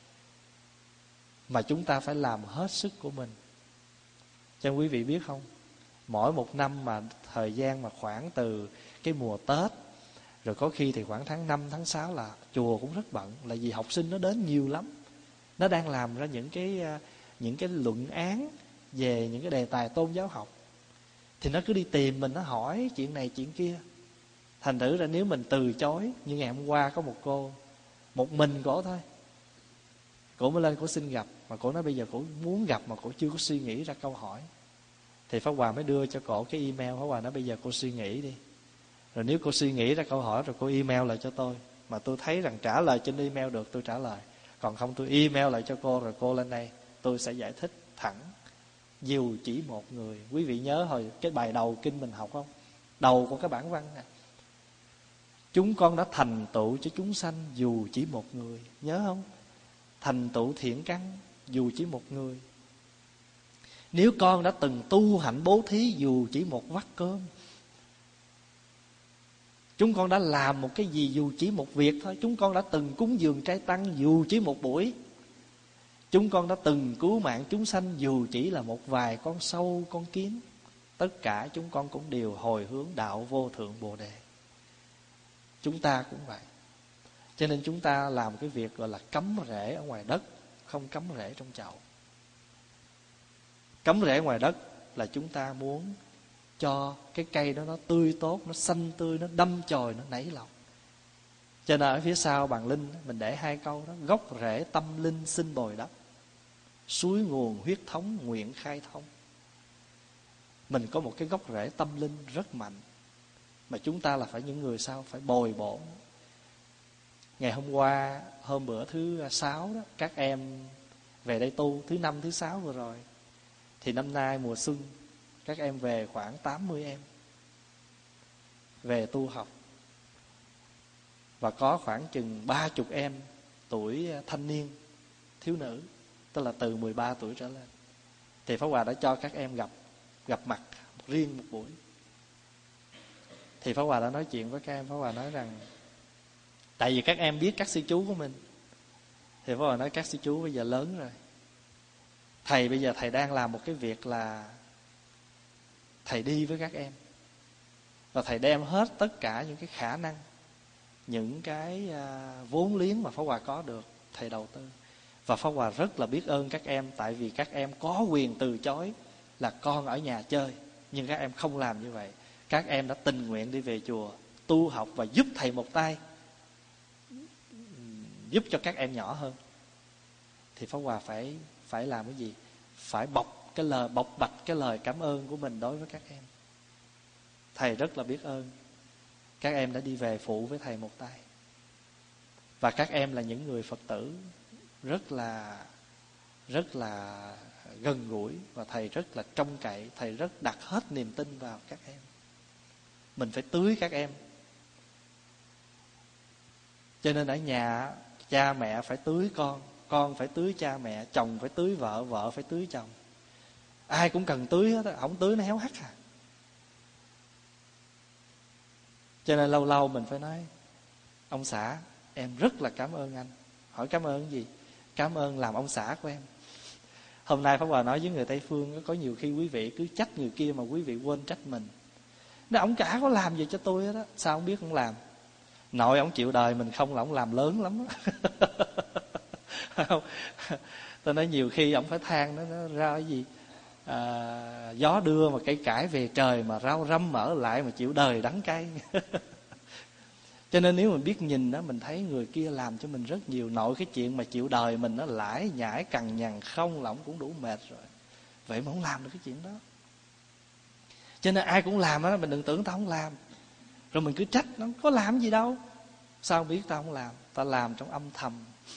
Mà chúng ta phải làm hết sức của mình. Cho quý vị biết không, mỗi một năm mà thời gian mà khoảng từ cái mùa Tết, rồi có khi thì khoảng tháng 5, tháng 6 là chùa cũng rất bận. Là vì học sinh nó đến nhiều lắm, nó đang làm ra những cái luận án về những cái đề tài tôn giáo học, thì nó cứ đi tìm mình, nó hỏi chuyện này chuyện kia. Thành thử ra nếu mình từ chối, như ngày hôm qua có một cô, một mình cổ thôi, cổ mới lên cổ xin gặp, mà cổ nói bây giờ cổ muốn gặp mà cổ chưa có suy nghĩ ra câu hỏi. Thì Pháp Hòa mới đưa cho cổ cái email. Pháp Hòa nói bây giờ cô suy nghĩ đi, rồi nếu cô suy nghĩ ra câu hỏi rồi cô email lại cho tôi, mà tôi thấy rằng trả lời trên email được tôi trả lời, còn không tôi email lại cho cô, rồi cô lên đây tôi sẽ giải thích thẳng. Dù chỉ một người. Quý vị nhớ hồi cái bài đầu kinh mình học không? Đầu của cái bản văn này, chúng con đã thành tựu cho chúng sanh dù chỉ một người. Nhớ không? Thành tựu thiện căn dù chỉ một người. Nếu con đã từng tu hạnh bố thí dù chỉ một vắt cơm, chúng con đã làm một cái gì dù chỉ một việc thôi. Chúng con đã từng cúng dường trai tăng dù chỉ một buổi. Chúng con đã từng cứu mạng chúng sanh dù chỉ là một vài con sâu, con kiến. Tất cả chúng con cũng đều hồi hướng đạo vô thượng Bồ Đề. Chúng ta cũng vậy. Cho nên chúng ta làm cái việc gọi là cắm rễ ở ngoài đất, không cắm rễ trong chậu. Cắm rễ ngoài đất là chúng ta muốn cho cái cây đó nó tươi tốt, nó xanh tươi, nó đâm chồi, nó nảy lọc. Cho nên ở phía sau bàn linh mình để 2 câu đó: gốc rễ tâm linh xin bồi đắp, suối nguồn huyết thống nguyện khai thông. Mình có một cái gốc rễ tâm linh rất mạnh, mà chúng ta là phải những người sao? Phải bồi bổ. Ngày hôm qua, hôm bữa thứ 6 đó, các em về đây tu, thứ 5, thứ 6 vừa rồi. Thì năm nay mùa xuân, các em về khoảng 80 em về tu học. Và có khoảng chừng 30 em tuổi thanh niên, thiếu nữ, tức là từ 13 tuổi trở lên, thì Pháp Hòa đã cho các em gặp mặt riêng một buổi. Thì Pháp Hòa đã nói chuyện với các em. Pháp Hòa nói rằng, tại vì các em biết các sư chú của mình, thì Pháp Hòa nói các sư chú bây giờ lớn rồi, thầy bây giờ thầy đang làm một cái việc là thầy đi với các em, và thầy đem hết tất cả những cái khả năng, những cái vốn liếng mà Pháp Hòa có được, thầy đầu tư. Và Pháp Hòa rất là biết ơn các em, tại vì các em có quyền từ chối là con ở nhà chơi, nhưng các em không làm như vậy. Các em đã tình nguyện đi về chùa tu học và giúp thầy một tay, giúp cho các em nhỏ hơn. Thì Pháp Hòa phải làm cái gì? Phải bộc bạch cái lời cảm ơn của mình đối với các em. Thầy rất là biết ơn các em đã đi về phụ với thầy một tay. Và các em là những người Phật tử rất là gần gũi, và thầy rất là trông cậy, thầy rất đặt hết niềm tin vào các em. Mình phải tưới các em. Cho nên ở nhà cha mẹ phải tưới con phải tưới cha mẹ, chồng phải tưới vợ, vợ phải tưới chồng. Ai cũng cần tưới hết, không tưới nó héo hắt à. Cho nên lâu lâu mình phải nói, ông xã em rất là cảm ơn anh. Hỏi cảm ơn cái gì? Cảm ơn làm ông xã của em. Hôm nay Pháp Hòa nói với người Tây Phương, có nhiều khi quý vị cứ trách người kia mà quý vị quên trách mình. Nói ông cả có làm gì cho tôi hết á, sao không biết ông làm? Nội ông chịu đời mình không là ông làm lớn lắm á. Tôi nói nhiều khi ông phải than nó ra cái gì, gió đưa mà cây cải về trời, mà rau răm mở lại mà chịu đời đắng cay. Cho nên nếu mình biết nhìn đó, mình thấy người kia làm cho mình rất nhiều. Nội cái chuyện mà chịu đời mình nó lải nhải cằn nhằn không là ông cũng đủ mệt rồi, vậy mà không làm được cái chuyện đó. Cho nên ai cũng làm đó, mình đừng tưởng tao không làm rồi mình cứ trách nó, có làm gì đâu. Sao biết tao không làm? Tao làm trong âm thầm.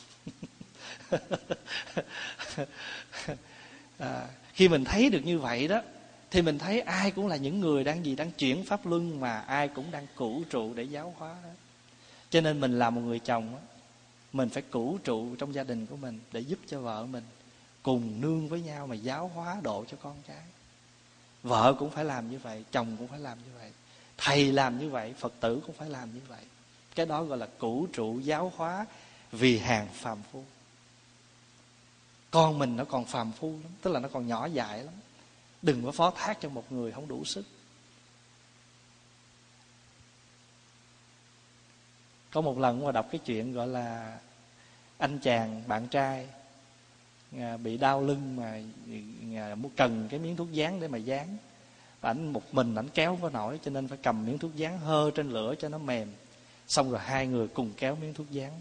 Khi mình thấy được như vậy đó, thì mình thấy ai cũng là những người đang chuyển pháp luân, mà ai cũng đang cửu trụ để giáo hóa đó. Cho nên mình là một người chồng đó, mình phải cửu trụ trong gia đình của mình để giúp cho vợ mình, cùng nương với nhau mà giáo hóa độ cho con cái. Vợ cũng phải làm như vậy, chồng cũng phải làm như vậy, thầy làm như vậy, Phật tử cũng phải làm như vậy. Cái đó gọi là cửu trụ giáo hóa vì hàng phàm phu. Con mình nó còn phàm phu lắm, tức là nó còn nhỏ dại lắm. Đừng có phó thác cho một người không đủ sức. Có một lần mà đọc cái chuyện gọi là anh chàng bạn trai bị đau lưng mà cần cái miếng thuốc dán để mà dán, và ảnh một mình ảnh kéo không có nổi, cho nên phải cầm miếng thuốc dán hơ trên lửa cho nó mềm. Xong rồi hai người cùng kéo miếng thuốc dán.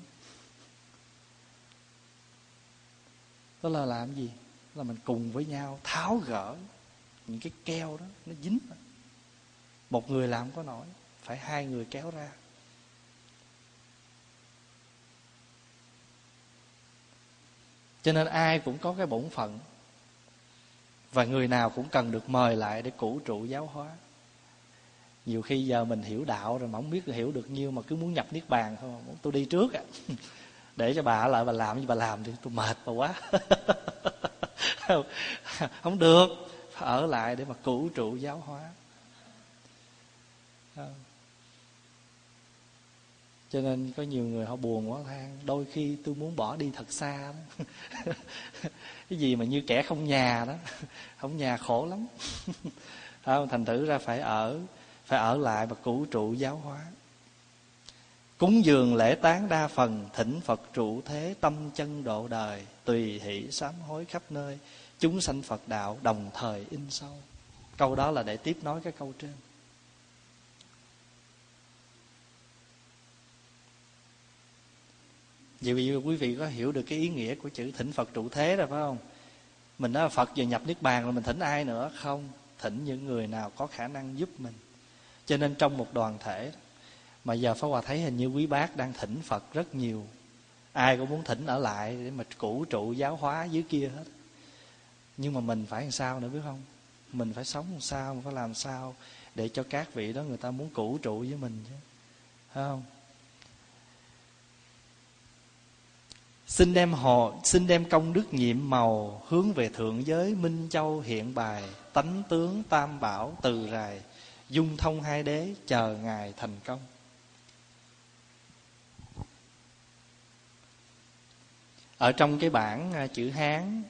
Đó là làm gì? Là mình cùng với nhau tháo gỡ những cái keo đó, nó dính. Một người làm không có nổi, phải hai người kéo ra. Cho nên ai cũng có cái bổn phận, và người nào cũng cần được mời lại để cửu trụ giáo hóa. Nhiều khi giờ mình hiểu đạo rồi mà không biết hiểu được nhiêu, mà cứ muốn nhập niết bàn thôi. Tôi đi trước à. Để cho bà ở lại bà làm như bà làm thì tôi mệt bà quá. Không được, phải ở lại để mà cửu trụ giáo hóa. Cho nên có nhiều người họ buồn quá than, đôi khi tôi muốn bỏ đi thật xa đó. Cái gì mà như kẻ không nhà đó, không nhà khổ lắm. Thành thử ra phải ở lại và cửu trụ giáo hóa. Cúng dường lễ tán đa phần, thỉnh Phật trụ thế, tâm chân độ đời, tùy hỷ sám hối khắp nơi, chúng sanh Phật đạo đồng thời in sâu. Câu đó là để tiếp nối cái câu trên. Vậy quý vị có hiểu được cái ý nghĩa của chữ thỉnh Phật trụ thế rồi phải không? Mình nói Phật giờ nhập niết bàn rồi mình thỉnh ai nữa? Không, thỉnh những người nào có khả năng giúp mình. Cho nên trong một đoàn thể mà giờ Pháp Hòa thấy hình như quý bác đang thỉnh Phật rất nhiều. Ai cũng muốn thỉnh ở lại để mà cửu trụ giáo hóa dưới kia hết. Nhưng mà mình phải làm sao nữa biết không? Mình phải sống làm sao, mình phải làm sao để cho các vị đó người ta muốn cửu trụ với mình chứ, phải không? xin đem công đức nhiệm màu hướng về thượng giới Minh Châu hiện bài, tánh tướng tam bảo từ rài, dung thông hai đế chờ ngài thành công. Ở trong cái bản chữ Hán,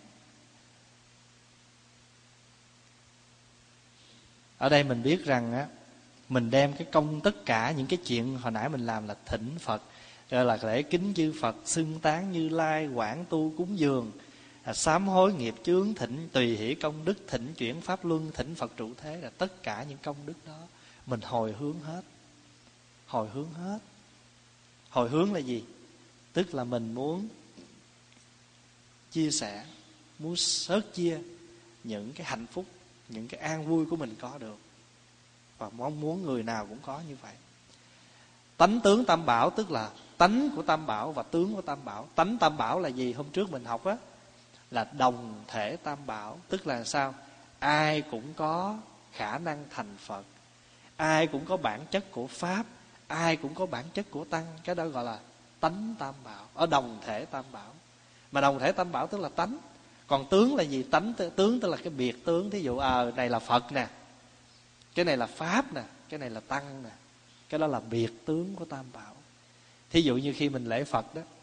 ở đây mình biết rằng á, mình đem cái công tất cả những cái chuyện hồi nãy mình làm là thỉnh Phật, rồi là lễ kính chư Phật, xưng tán Như Lai, quảng tu cúng dường, sám hối nghiệp chướng, thỉnh tùy hỷ công đức, thỉnh chuyển pháp luân, thỉnh Phật trụ thế, là tất cả những công đức đó mình hồi hướng hết. Hồi hướng hết. Hồi hướng là gì? Tức là mình muốn chia sẻ, muốn sớt chia những cái hạnh phúc, những cái an vui của mình có được, và mong muốn người nào cũng có như vậy. Tánh tướng tam bảo tức là tánh của tam bảo và tướng của tam bảo. Tánh tam bảo là gì? Hôm trước mình học á, là đồng thể tam bảo. Tức là sao? Ai cũng có khả năng thành Phật, ai cũng có bản chất của Pháp, ai cũng có bản chất của Tăng. Cái đó gọi là tánh tam bảo, ở đồng thể tam bảo. Mà đồng thể tam bảo tức là tánh. Còn tướng là gì? Tánh tướng tức là cái biệt tướng. Thí dụ này là Phật nè, cái này là Pháp nè, cái này là Tăng nè. Cái đó là biệt tướng của tam bảo. Thí dụ như khi mình lễ Phật đó,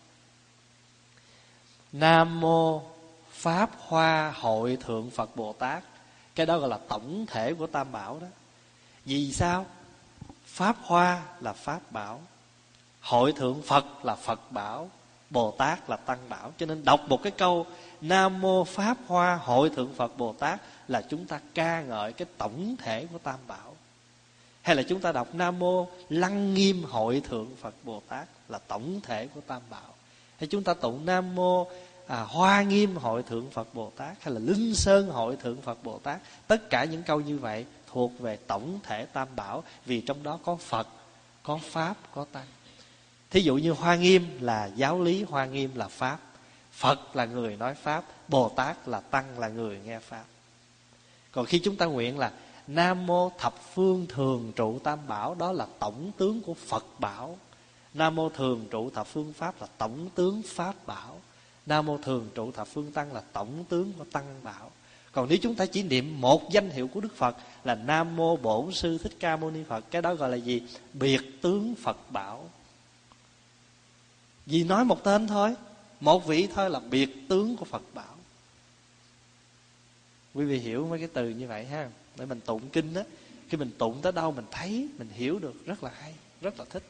Nam Mô Pháp Hoa Hội Thượng Phật Bồ Tát, cái đó gọi là tổng thể của tam bảo đó. Vì sao? Pháp Hoa là Pháp bảo, Hội Thượng Phật là Phật bảo, Bồ Tát là Tăng bảo. Cho nên đọc một cái câu Nam Mô Pháp Hoa Hội Thượng Phật Bồ Tát là chúng ta ca ngợi cái tổng thể của tam bảo. Hay là chúng ta đọc Nam Mô Lăng Nghiêm Hội Thượng Phật Bồ Tát là tổng thể của tam bảo. Hay chúng ta tụng Nam Mô Hoa Nghiêm Hội Thượng Phật Bồ Tát, hay là Linh Sơn Hội Thượng Phật Bồ Tát. Tất cả những câu như vậy thuộc về tổng thể tam bảo, vì trong đó có Phật, có Pháp, có Tăng. Thí dụ như Hoa Nghiêm là giáo lý, Hoa Nghiêm là Pháp, Phật là người nói Pháp, Bồ Tát là Tăng là người nghe Pháp. Còn khi chúng ta nguyện là Nam Mô Thập Phương Thường Trụ Tam Bảo, đó là tổng tướng của Phật bảo. Nam Mô Thường Trụ Thập Phương Pháp là tổng tướng Pháp bảo. Nam Mô Thường Trụ Thập Phương Tăng là tổng tướng của Tăng bảo. Còn nếu chúng ta chỉ niệm một danh hiệu của Đức Phật là Nam Mô Bổn Sư Thích Ca Mâu Ni Phật, cái đó gọi là gì? Biệt tướng Phật bảo. Vì nói một tên thôi, một vị thôi là biệt tướng của Phật bảo. Quý vị hiểu mấy cái từ như vậy ha. Để mình tụng kinh đó, khi mình tụng tới đâu mình thấy, mình hiểu được, rất là hay, rất là thích.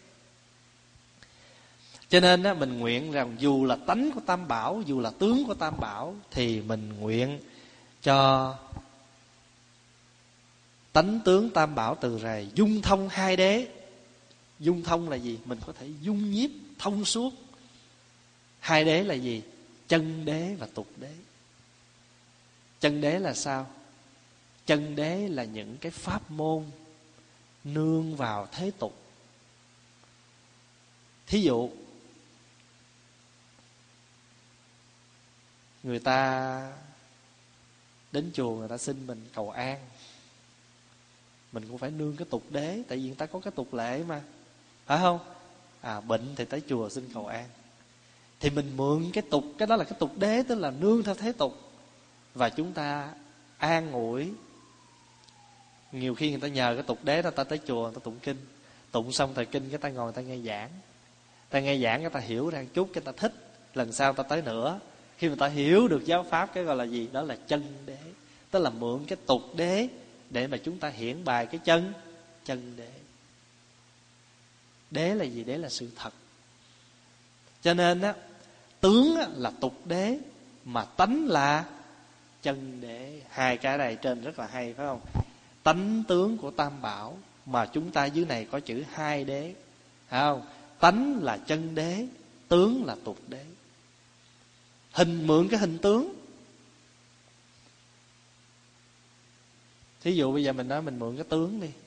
Cho nên á, mình nguyện rằng dù là tánh của tam bảo, dù là tướng của tam bảo, thì mình nguyện cho tánh tướng tam bảo từ rày dung thông hai đế. Dung thông là gì? Mình có thể dung nhiếp thông suốt. Hai đế là gì? Chân đế và tục đế. Chân đế là sao? Chân đế là những cái pháp môn nương vào thế tục. Thí dụ người ta đến chùa, người ta xin mình cầu an, mình cũng phải nương cái tục đế, tại vì người ta có cái tục lệ mà, phải không? Bệnh thì tới chùa xin cầu an, thì mình mượn cái tục, cái đó là cái tục đế, tức là nương theo thế tục, và chúng ta an ủi. Nhiều khi người ta nhờ cái tục đế đó, ta tới chùa người ta tụng kinh, tụng xong thời kinh cái ta ngồi ta nghe giảng, ta nghe giảng cái ta hiểu ra một chút, cái ta thích, lần sau ta tới nữa. Khi mà ta hiểu được giáo pháp, cái gọi là gì? Đó là chân đế, tức là mượn cái tục đế để mà chúng ta hiển bài cái chân đế. Đế là gì? Đế là sự thật. Cho nên á, tướng á, là tục đế, mà tánh là chân đế. Hai cái này trên rất là hay, phải không? Tánh tướng của tam bảo, mà chúng ta dưới này có chữ hai đế, phải không? Tánh là chân đế, tướng là tục đế. Hình, mượn cái hình tướng. Thí dụ bây giờ mình nói mình mượn cái tướng đi,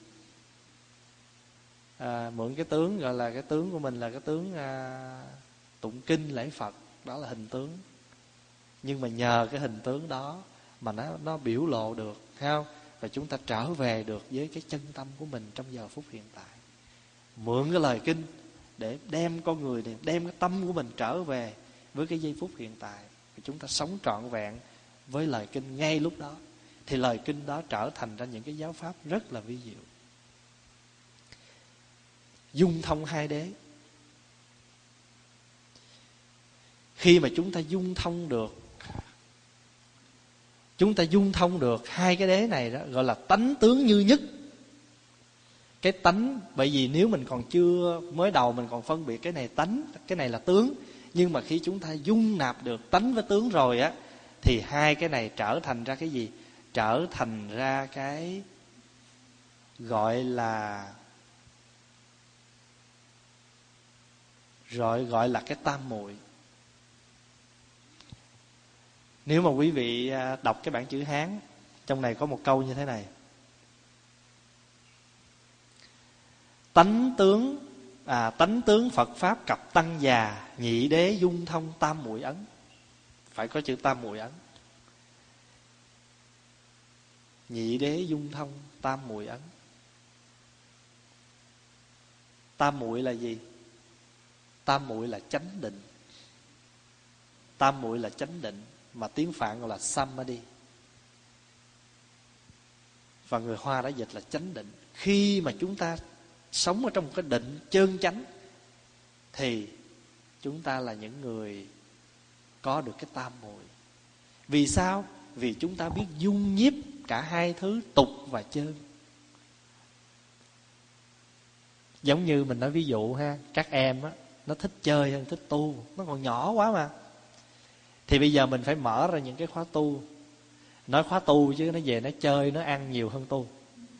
mượn cái tướng, gọi là cái tướng của mình là cái tướng tụng kinh lễ Phật, đó là hình tướng. Nhưng mà nhờ cái hình tướng đó mà nó biểu lộ được, thấy không? Và chúng ta trở về được với cái chân tâm của mình trong giờ phút hiện tại. Mượn cái lời kinh để đem con người này, đem cái tâm của mình trở về với cái giây phút hiện tại. Chúng ta sống trọn vẹn với lời kinh ngay lúc đó, thì lời kinh đó trở thành ra những cái giáo pháp rất là vi diệu. Dung thông hai đế. Khi mà chúng ta dung thông được hai cái đế này đó, gọi là tánh tướng như nhất. Cái tánh, bởi vì nếu mình còn chưa, mới đầu mình còn phân biệt cái này tánh, cái này là tướng. Nhưng mà khi chúng ta dung nạp được tánh với tướng rồi á, thì hai cái này trở thành ra cái gì? Trở thành ra cái gọi là cái tam muội. Nếu mà quý vị đọc cái bản chữ Hán, trong này có một câu như thế này: tánh tướng Phật pháp cập tăng già, nhị đế dung thông tam muội ấn. Phải có chữ tam muội ấn. Nhị đế dung thông tam muội ấn. Tam muội là gì? Tam muội là chánh định. Tam muội là chánh định, mà tiếng Phạn gọi là samadhi, và người Hoa đã dịch là chánh định. Khi mà chúng ta sống ở trong một cái định chân chánh thì chúng ta là những người có được cái tam muội. Vì sao? Vì chúng ta biết dung nhiếp cả hai thứ tục và chân. Giống như mình nói ví dụ ha, các em á, nó thích chơi hơn thích tu, nó còn nhỏ quá mà. Thì bây giờ mình phải mở ra những cái khóa tu. Nói khóa tu chứ nó về nó chơi, nó ăn nhiều hơn tu.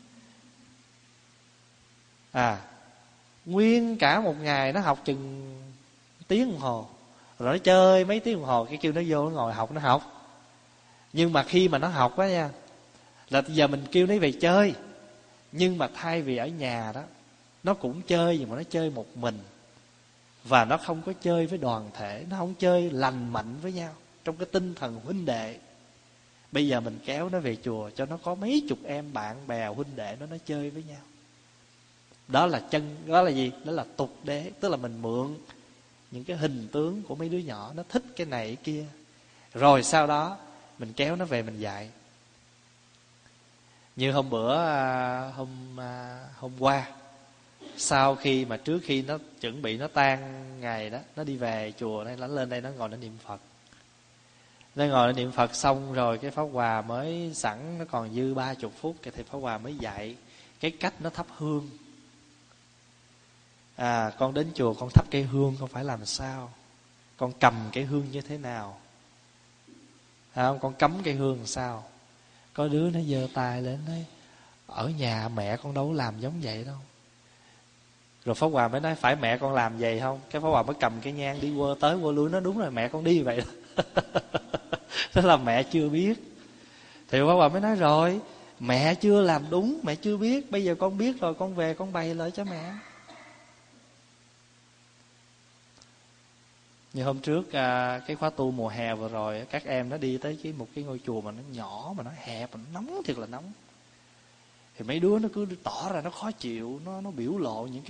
Nguyên cả một ngày nó học chừng tiếng đồng hồ, rồi nó chơi mấy tiếng đồng hồ, cái kêu nó vô nó ngồi học, nó học. Nhưng mà khi mà nó học á nha, là giờ mình kêu nó về chơi. Nhưng mà thay vì ở nhà đó, nó cũng chơi, nhưng mà nó chơi một mình. Và nó không có chơi với đoàn thể, nó không chơi lành mạnh với nhau trong cái tinh thần huynh đệ. Bây giờ mình kéo nó về chùa cho nó có mấy chục em bạn bè huynh đệ nó chơi với nhau. Đó là gì? Đó là tục đế. Tức là mình mượn những cái hình tướng của mấy đứa nhỏ, nó thích cái này cái kia, rồi sau đó mình kéo nó về mình dạy. Như hôm bữa, hôm qua, sau khi mà trước khi nó chuẩn bị nó tan ngày đó, nó đi về chùa này, nó lên đây nó ngồi nó niệm Phật. Nó ngồi nó niệm Phật xong rồi cái Pháp Hòa mới sẵn, nó còn dư 30 phút, thì Pháp Hòa mới dạy cái cách nó thắp hương. Con đến chùa con thắp cây hương con phải làm sao, con cầm cây hương như thế nào, con cắm cây hương làm sao. Có đứa nó giơ tay lên nói: ở nhà mẹ con đâu làm giống vậy đâu. Rồi Pháp Hòa mới nói: phải mẹ con làm vậy không? Cái Pháp Hòa mới cầm cái nhang đi quơ tới quơ lui, nó đúng rồi, mẹ con đi vậy đó. Đó là mẹ chưa biết. Thì Pháp Hòa mới nói: rồi mẹ chưa làm đúng, mẹ chưa biết, bây giờ con biết rồi, con về con bày lại cho mẹ. Như hôm trước cái khóa tu mùa hè vừa rồi, các em nó đi tới một cái ngôi chùa mà nó nhỏ, mà nó hẹp, mà nó nóng, thiệt là nóng. Thì mấy đứa nó cứ tỏ ra nó khó chịu, nó biểu lộ những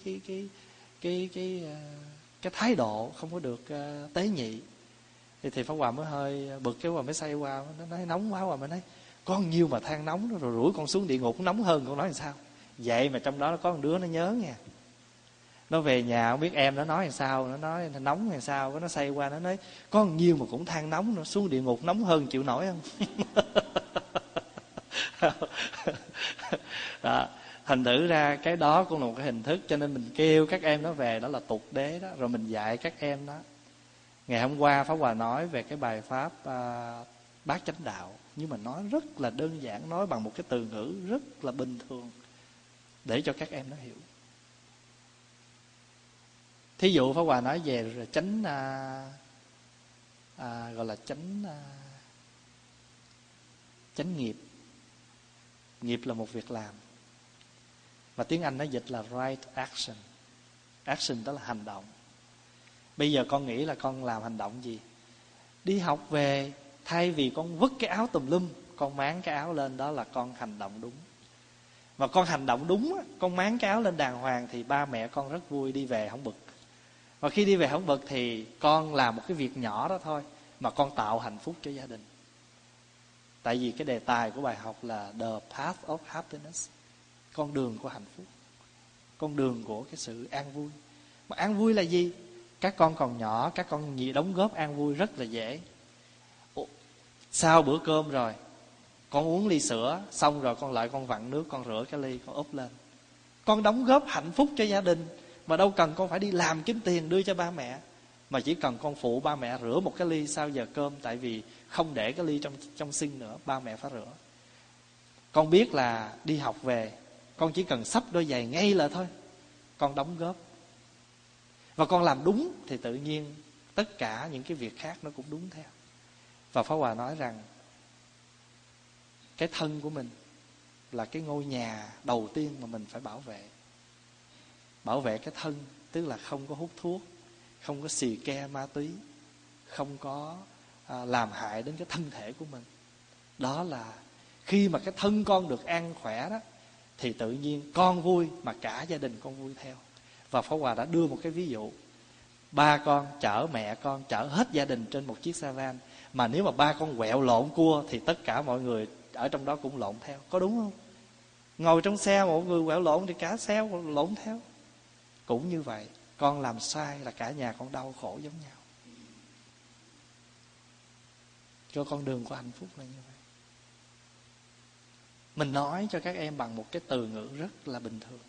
cái thái độ không có được tế nhị. Thì Pháp Hòa mới hơi bực, cái Hòa mới say qua, nó nói nóng quá. Hòa mới nói: con nhiêu mà than nóng, rồi rủi con xuống địa ngục nóng hơn. Con nói làm sao vậy? Mà trong đó có một đứa nó nhớ nha, nó về nhà không biết em nó nói làm sao, nó nói nóng làm sao, nó say qua nó nói: có nhiêu mà cũng than nóng, nó xuống địa ngục nóng hơn chịu nổi không? Đó. Thành thử ra cái đó cũng là một cái hình thức. Cho nên mình kêu các em nó về, đó là tục đế đó. Rồi mình dạy các em đó. Ngày hôm qua Pháp Hòa nói về cái bài pháp Bát Chánh Đạo, nhưng mà nói rất là đơn giản, nói bằng một cái từ ngữ rất là bình thường để cho các em nó hiểu. Thí dụ Pháp Hòa nói về chánh gọi là chánh nghiệp. Nghiệp là một việc làm, và tiếng Anh nó dịch là right action. Action đó là hành động. Bây giờ con nghĩ là con làm hành động gì? Đi học về, thay vì con vứt cái áo tùm lum, con máng cái áo lên, đó là con hành động đúng. Mà con hành động đúng, con máng cái áo lên đàng hoàng thì ba mẹ con rất vui, đi về không bực. Và khi đi về hưởng bậc thì con làm một cái việc nhỏ đó thôi mà con tạo hạnh phúc cho gia đình. Tại vì cái đề tài của bài học là The Path of Happiness, con đường của hạnh phúc, con đường của cái sự an vui. Mà an vui là gì? Các con còn nhỏ, các con gì đóng góp an vui rất là dễ. Sau bữa cơm rồi, con uống ly sữa, xong rồi con lại con vặn nước, con rửa cái ly, con úp lên. Con đóng góp hạnh phúc cho gia đình, mà đâu cần con phải đi làm kiếm tiền đưa cho ba mẹ, mà chỉ cần con phụ ba mẹ rửa một cái ly sau giờ cơm. Tại vì không để cái ly trong sink nữa, ba mẹ phải rửa. Con biết là đi học về, con chỉ cần xách đôi giày ngay lại thôi, con đóng góp. Và con làm đúng thì tự nhiên tất cả những cái việc khác nó cũng đúng theo. Và Pháp Hòa nói rằng cái thân của mình là cái ngôi nhà đầu tiên mà mình phải bảo vệ. Bảo vệ cái thân tức là không có hút thuốc, không có xì ke ma túy, không có làm hại đến cái thân thể của mình. Đó là khi mà cái thân con được an khỏe đó, thì tự nhiên con vui mà cả gia đình con vui theo. Và Pháp Hòa đã đưa một cái ví dụ, ba con chở mẹ con, chở hết gia đình trên một chiếc xe van. Mà nếu mà ba con quẹo lộn cua thì tất cả mọi người ở trong đó cũng lộn theo. Có đúng không? Ngồi trong xe một người quẹo lộn thì cả xe lộn theo. Cũng như vậy, con làm sai là cả nhà con đau khổ giống nhau. Cho con đường của hạnh phúc là như vậy. Mình nói cho các em bằng một cái từ ngữ rất là bình thường,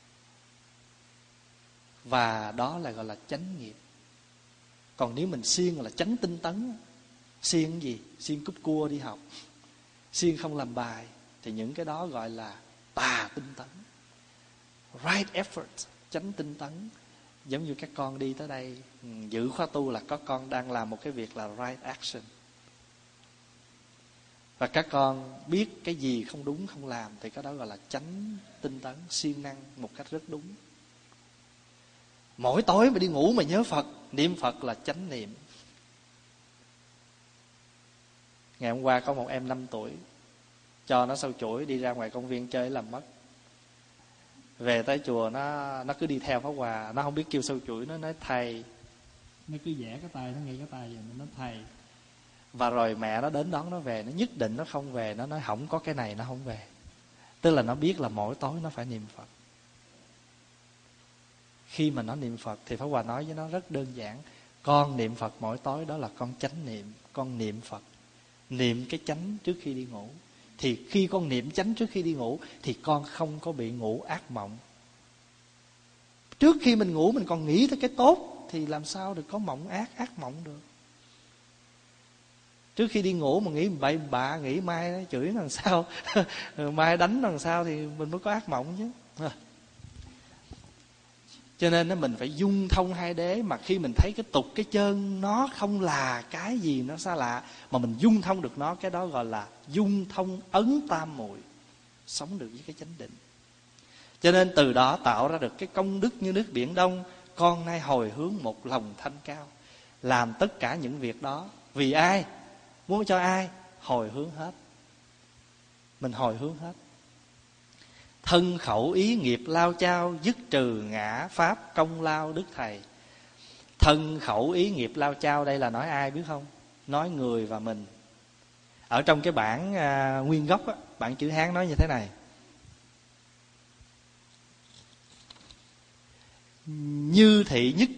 và đó là gọi là chánh nghiệp. Còn nếu mình siêng là chánh tinh tấn, siêng cái gì? Siêng cúp cua đi học, siêng không làm bài, thì những cái đó gọi là tà tinh tấn. Right effort, chánh tinh tấn. Giống như các con đi tới đây giữ khóa tu là có con đang làm một cái việc là right action. Và các con biết cái gì không đúng không làm thì cái đó gọi là chánh tinh tấn, siêng năng một cách rất đúng. Mỗi tối mà đi ngủ mà nhớ Phật, niệm Phật là chánh niệm. Ngày hôm qua có một em 5 tuổi, cho nó sâu chuỗi đi ra ngoài công viên chơi làm mất. Về tới chùa nó cứ đi theo Pháp Hòa, nó không biết kêu sâu chuỗi, nó nói thầy. Nó cứ vẽ cái tay, nó nghĩ cái tay vậy, nó nói thầy. Và rồi mẹ nó đến đón nó về, nó nhất định nó không về, nó nói không có cái này nó không về. Tức là nó biết là mỗi tối nó phải niệm Phật. Khi mà nó niệm Phật thì Pháp Hòa nói với nó rất đơn giản. Con niệm Phật mỗi tối đó là con chánh niệm. Con niệm Phật, niệm cái chánh trước khi đi ngủ. Thì khi con niệm chánh trước khi đi ngủ thì con không có bị ngủ ác mộng. Trước khi mình ngủ mình còn nghĩ tới cái tốt thì làm sao được có mộng ác mộng được. Trước khi đi ngủ mà nghĩ bậy bạ, nghĩ mai nó chửi nó làm sao mai đánh nó làm sao thì mình mới có ác mộng chứ. Cho nên mình phải dung thông hai đế. Mà khi mình thấy cái tục cái chân nó không là cái gì nó xa lạ, mà mình dung thông được nó, cái đó gọi là dung thông ấn tam muội, sống được với cái chánh định. Cho nên từ đó tạo ra được cái công đức như nước biển Đông. Con nay hồi hướng một lòng thanh cao, làm tất cả những việc đó vì ai? Muốn cho ai? Hồi hướng hết. Mình hồi hướng hết. Thân khẩu ý nghiệp lao chao, dứt trừ ngã pháp công lao đức thầy. Thân khẩu ý nghiệp lao chao đây là nói ai biết không? Nói người và mình. Ở trong cái bản nguyên gốc á, bản chữ Hán nói như thế này: như thị nhất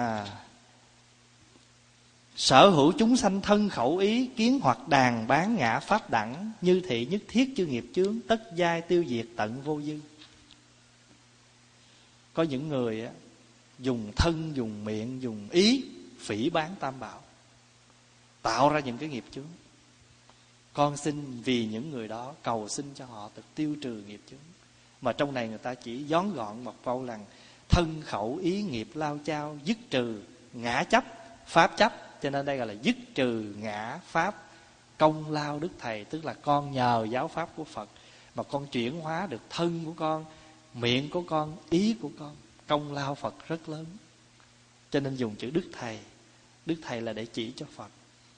sở hữu chúng sanh thân khẩu ý, kiến hoặc đàn bán ngã pháp đẳng, như thị nhất thiết chư nghiệp chướng, tất giai tiêu diệt tận vô dư. Có những người á, dùng thân, dùng miệng, dùng ý phỉ báng tam bảo, tạo ra những cái nghiệp chướng. Con xin vì những người đó cầu xin cho họ được tiêu trừ nghiệp chướng. Mà trong này người ta chỉ vón gọn một câu là thân khẩu ý nghiệp lao chao, dứt trừ ngã chấp pháp chấp. Cho nên đây gọi là dứt trừ ngã pháp công lao đức thầy. Tức là con nhờ giáo pháp của Phật mà con chuyển hóa được thân của con, miệng của con, ý của con. Công lao Phật rất lớn. Cho nên dùng chữ đức thầy. Đức thầy là để chỉ cho Phật.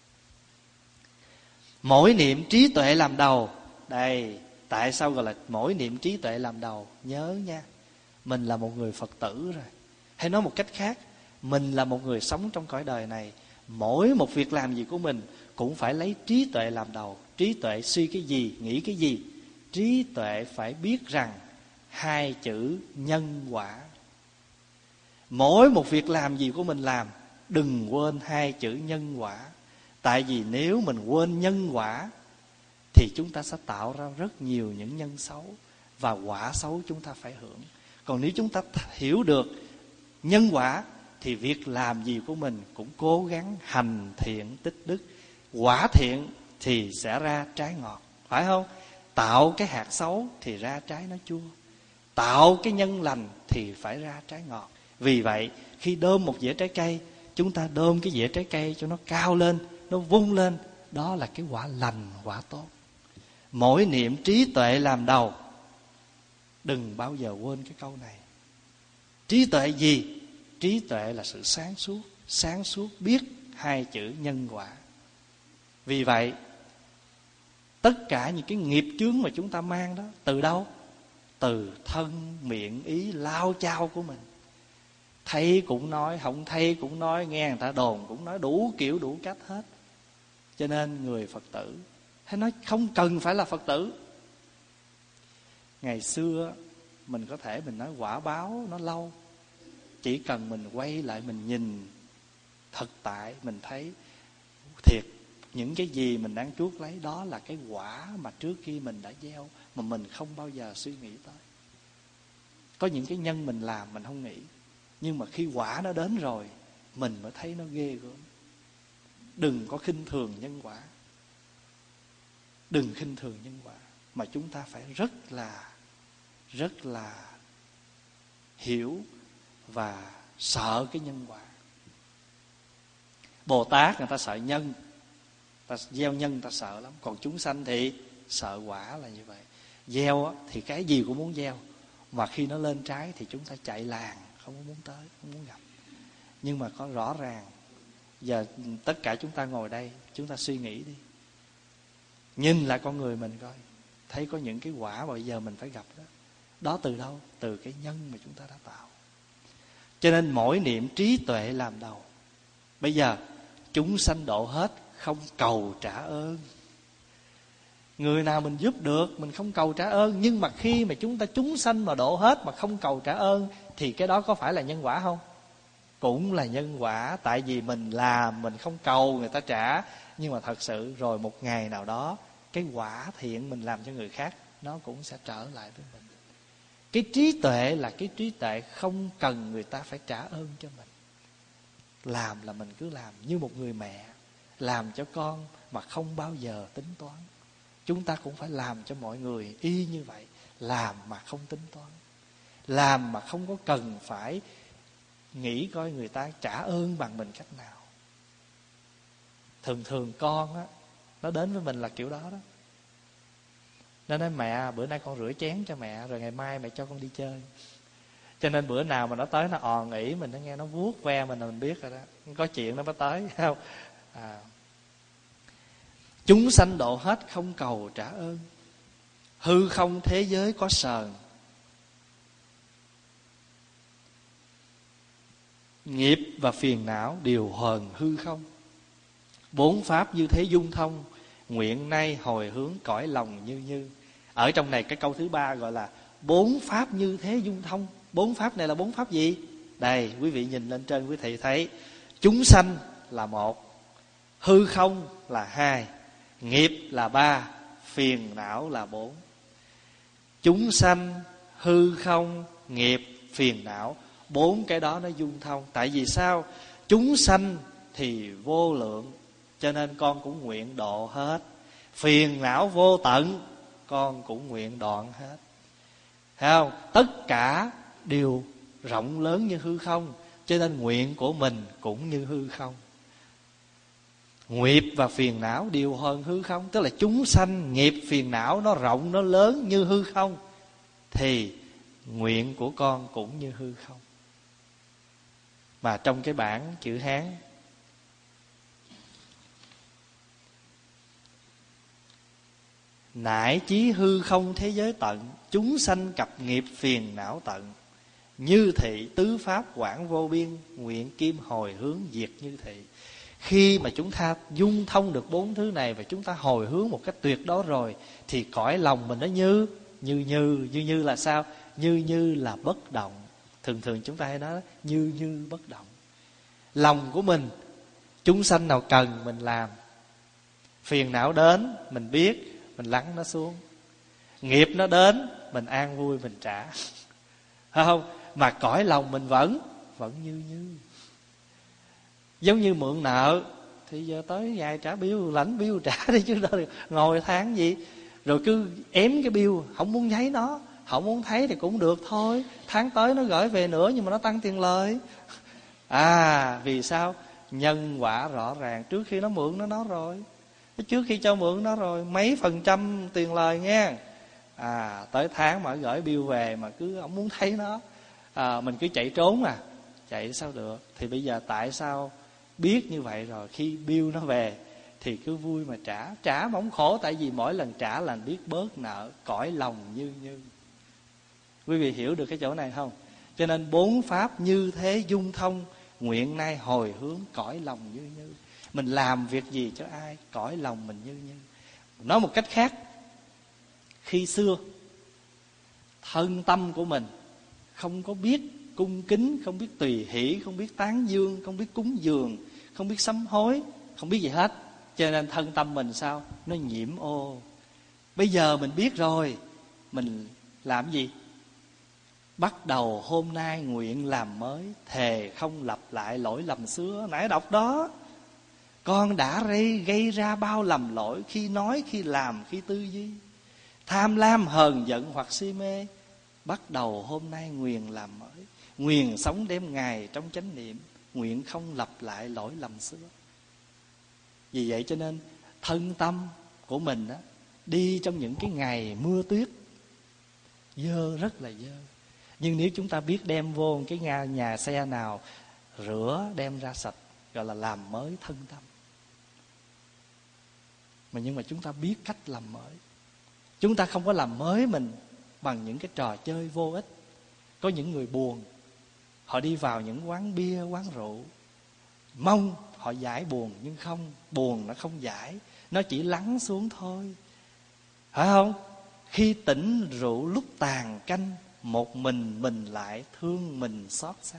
Mỗi niệm trí tuệ làm đầu. Đây, tại sao gọi là mỗi niệm trí tuệ làm đầu? Nhớ nha, mình là một người Phật tử rồi. Hay nói một cách khác, mình là một người sống trong cõi đời này, mỗi một việc làm gì của mình cũng phải lấy trí tuệ làm đầu. Trí tuệ suy cái gì, nghĩ cái gì? Trí tuệ phải biết rằng hai chữ nhân quả. Mỗi một việc làm gì của mình làm, đừng quên hai chữ nhân quả. Tại vì nếu mình quên nhân quả thì chúng ta sẽ tạo ra rất nhiều những nhân xấu, và quả xấu chúng ta phải hưởng. Còn nếu chúng ta hiểu được nhân quả thì việc làm gì của mình cũng cố gắng hành thiện tích đức. Quả thiện thì sẽ ra trái ngọt, phải không? Tạo cái hạt xấu thì ra trái nó chua, tạo cái nhân lành thì phải ra trái ngọt. Vì vậy khi đơm một dĩa trái cây, chúng ta đơm cái dĩa trái cây cho nó cao lên, nó vung lên, đó là cái quả lành, quả tốt. Mỗi niệm trí tuệ làm đầu. Đừng bao giờ quên cái câu này. Trí tuệ gì? Trí tuệ là sự sáng suốt. Sáng suốt biết hai chữ nhân quả. Vì vậy tất cả những cái nghiệp chướng mà chúng ta mang đó, từ đâu? Từ thân, miệng, ý lao chao của mình. Thấy cũng nói, không thấy cũng nói, nghe người ta đồn cũng nói, đủ kiểu đủ cách hết. Cho nên người Phật tử hay nói không cần phải là Phật tử. Ngày xưa mình có thể mình nói quả báo nó lâu. Chỉ cần mình quay lại mình nhìn thực tại, mình thấy thiệt những cái gì mình đang chuốc lấy đó là cái quả mà trước kia mình đã gieo, mà mình không bao giờ suy nghĩ tới. Có những cái nhân mình làm mình không nghĩ, nhưng mà khi quả nó đến rồi mình mới thấy nó ghê gớm. Đừng có khinh thường nhân quả. Đừng khinh thường nhân quả, mà chúng ta phải rất là hiểu và sợ cái nhân quả. Bồ Tát người ta sợ nhân, ta gieo nhân người ta sợ lắm. Còn chúng sanh thì sợ quả là như vậy. Gieo thì cái gì cũng muốn gieo, mà khi nó lên trái thì chúng ta chạy làng, không muốn tới, không muốn gặp. Nhưng mà có rõ ràng, giờ tất cả chúng ta ngồi đây, chúng ta suy nghĩ đi, nhìn lại con người mình coi, thấy có những cái quả mà bây giờ mình phải gặp đó. Đó từ đâu? Từ cái nhân mà chúng ta đã tạo. Cho nên mỗi niệm trí tuệ làm đầu. Bây giờ chúng sanh độ hết, không cầu trả ơn. Người nào mình giúp được mình không cầu trả ơn. Nhưng mà khi mà chúng sanh mà độ hết mà không cầu trả ơn, thì cái đó có phải là nhân quả không? Cũng là nhân quả. Tại vì mình làm, mình không cầu người ta trả, nhưng mà thật sự rồi một ngày nào đó, cái quả thiện mình làm cho người khác nó cũng sẽ trở lại với mình. Cái trí tuệ là cái trí tuệ không cần người ta phải trả ơn cho mình. Làm là mình cứ làm như một người mẹ làm cho con mà không bao giờ tính toán. Chúng ta cũng phải làm cho mọi người y như vậy. Làm mà không tính toán, làm mà không có cần phải nghĩ coi người ta trả ơn bằng mình cách nào. Thường con á, nó đến với mình là kiểu đó đó. Nó nói mẹ bữa nay con rửa chén cho mẹ, rồi ngày mai mẹ cho con đi chơi. Cho nên bữa nào mà nó tới nó òn ỉ mình, nó nghe nó vuốt ve mình là mình biết rồi đó, có chuyện nó mới tới, không? Chúng sanh độ hết không cầu trả ơn. Hư không thế giới có sờn. Nghiệp và phiền não đều hờn hư không. Bốn pháp như thế dung thông, nguyện nay hồi hướng cõi lòng như như. Ở trong này cái câu thứ ba gọi là bốn pháp như thế dung thông. Bốn pháp này là bốn pháp gì? Đây, quý vị nhìn lên trên quý vị thấy chúng sanh là một, hư không là hai, nghiệp là ba, phiền não là bốn. Chúng sanh, hư không, nghiệp, phiền não, bốn cái đó nó dung thông. Tại vì sao? Chúng sanh thì vô lượng, cho nên con cũng nguyện độ hết. Phiền não vô tận, con cũng nguyện đoạn hết. Thấy không? Tất cả đều rộng lớn như hư không, cho nên nguyện của mình cũng như hư không. Nghiệp và phiền não đều hơn hư không. Tức là chúng sanh, nghiệp, phiền não nó rộng, nó lớn như hư không, thì nguyện của con cũng như hư không. Mà trong cái bản chữ Hán, nải chí hư không thế giới tận, chúng sanh cặp nghiệp phiền não tận. Như thị tứ pháp quảng vô biên, nguyện kim hồi hướng diệt như thị. Khi mà chúng ta dung thông được 4 thứ này và chúng ta hồi hướng một cách tuyệt đối rồi, thì cõi lòng mình nó như là sao? Như là bất động. Thường chúng ta hay nói như bất động. Lòng của mình, chúng sanh nào cần mình làm, phiền não đến mình biết, mình lắng nó xuống. Nghiệp nó đến mình an vui mình trả. Phải không? Mà cõi lòng mình vẫn như. Giống như mượn nợ thì giờ tới ngày trả bill, lãnh bill trả đi chứ đâu ngồi tháng gì. Rồi cứ ém cái bill, không muốn thấy nó, không muốn thấy thì cũng được thôi. Tháng tới nó gửi về nữa nhưng mà nó tăng tiền lời. Vì sao? Nhân quả rõ ràng. Trước khi nó mượn nó nói rồi, trước khi cho mượn nó rồi, mấy % tiền lời nghe. Tới tháng mà gửi bill về mà cứ không muốn thấy nó, mình cứ chạy trốn chạy sao được. Thì bây giờ tại sao biết như vậy rồi, khi bill nó về thì cứ vui mà trả mà không khổ. Tại vì mỗi lần trả là biết bớt nợ, cõi lòng như. Quý vị hiểu được cái chỗ này không? Cho nên 4 pháp như thế dung thông, nguyện nay hồi hướng cõi lòng như. Mình làm việc gì cho ai, cõi lòng mình như. Nói một cách khác, khi xưa thân tâm của mình không có biết cung kính, không biết tùy hỷ, không biết tán dương, không biết cúng dường, không biết sám hối, không biết gì hết. Cho nên thân tâm mình sao? Nó nhiễm ô. Bây giờ mình biết rồi, mình làm gì? Bắt đầu hôm nay nguyện làm mới, thề không lặp lại lỗi lầm xưa. Nãy đọc đó, con đã gây ra bao lầm lỗi khi nói, khi làm, khi tư duy, tham lam, hờn giận hoặc si mê. Bắt đầu hôm nay nguyện làm mới, nguyện sống đêm ngày trong chánh niệm, nguyện không lặp lại lỗi lầm xưa. Vì vậy cho nên thân tâm của mình đi trong những cái ngày mưa tuyết dơ, rất là dơ. Nhưng nếu chúng ta biết đem vô cái nhà xe nào rửa đem ra sạch, gọi là làm mới thân tâm. Nhưng mà chúng ta biết cách làm mới. Chúng ta không có làm mới mình bằng những cái trò chơi vô ích. Có những người buồn, họ đi vào những quán bia, quán rượu, mong họ giải buồn, nhưng không, buồn nó không giải, nó chỉ lắng xuống thôi. Phải không? Khi tỉnh rượu lúc tàn canh, một mình lại thương mình xót xa.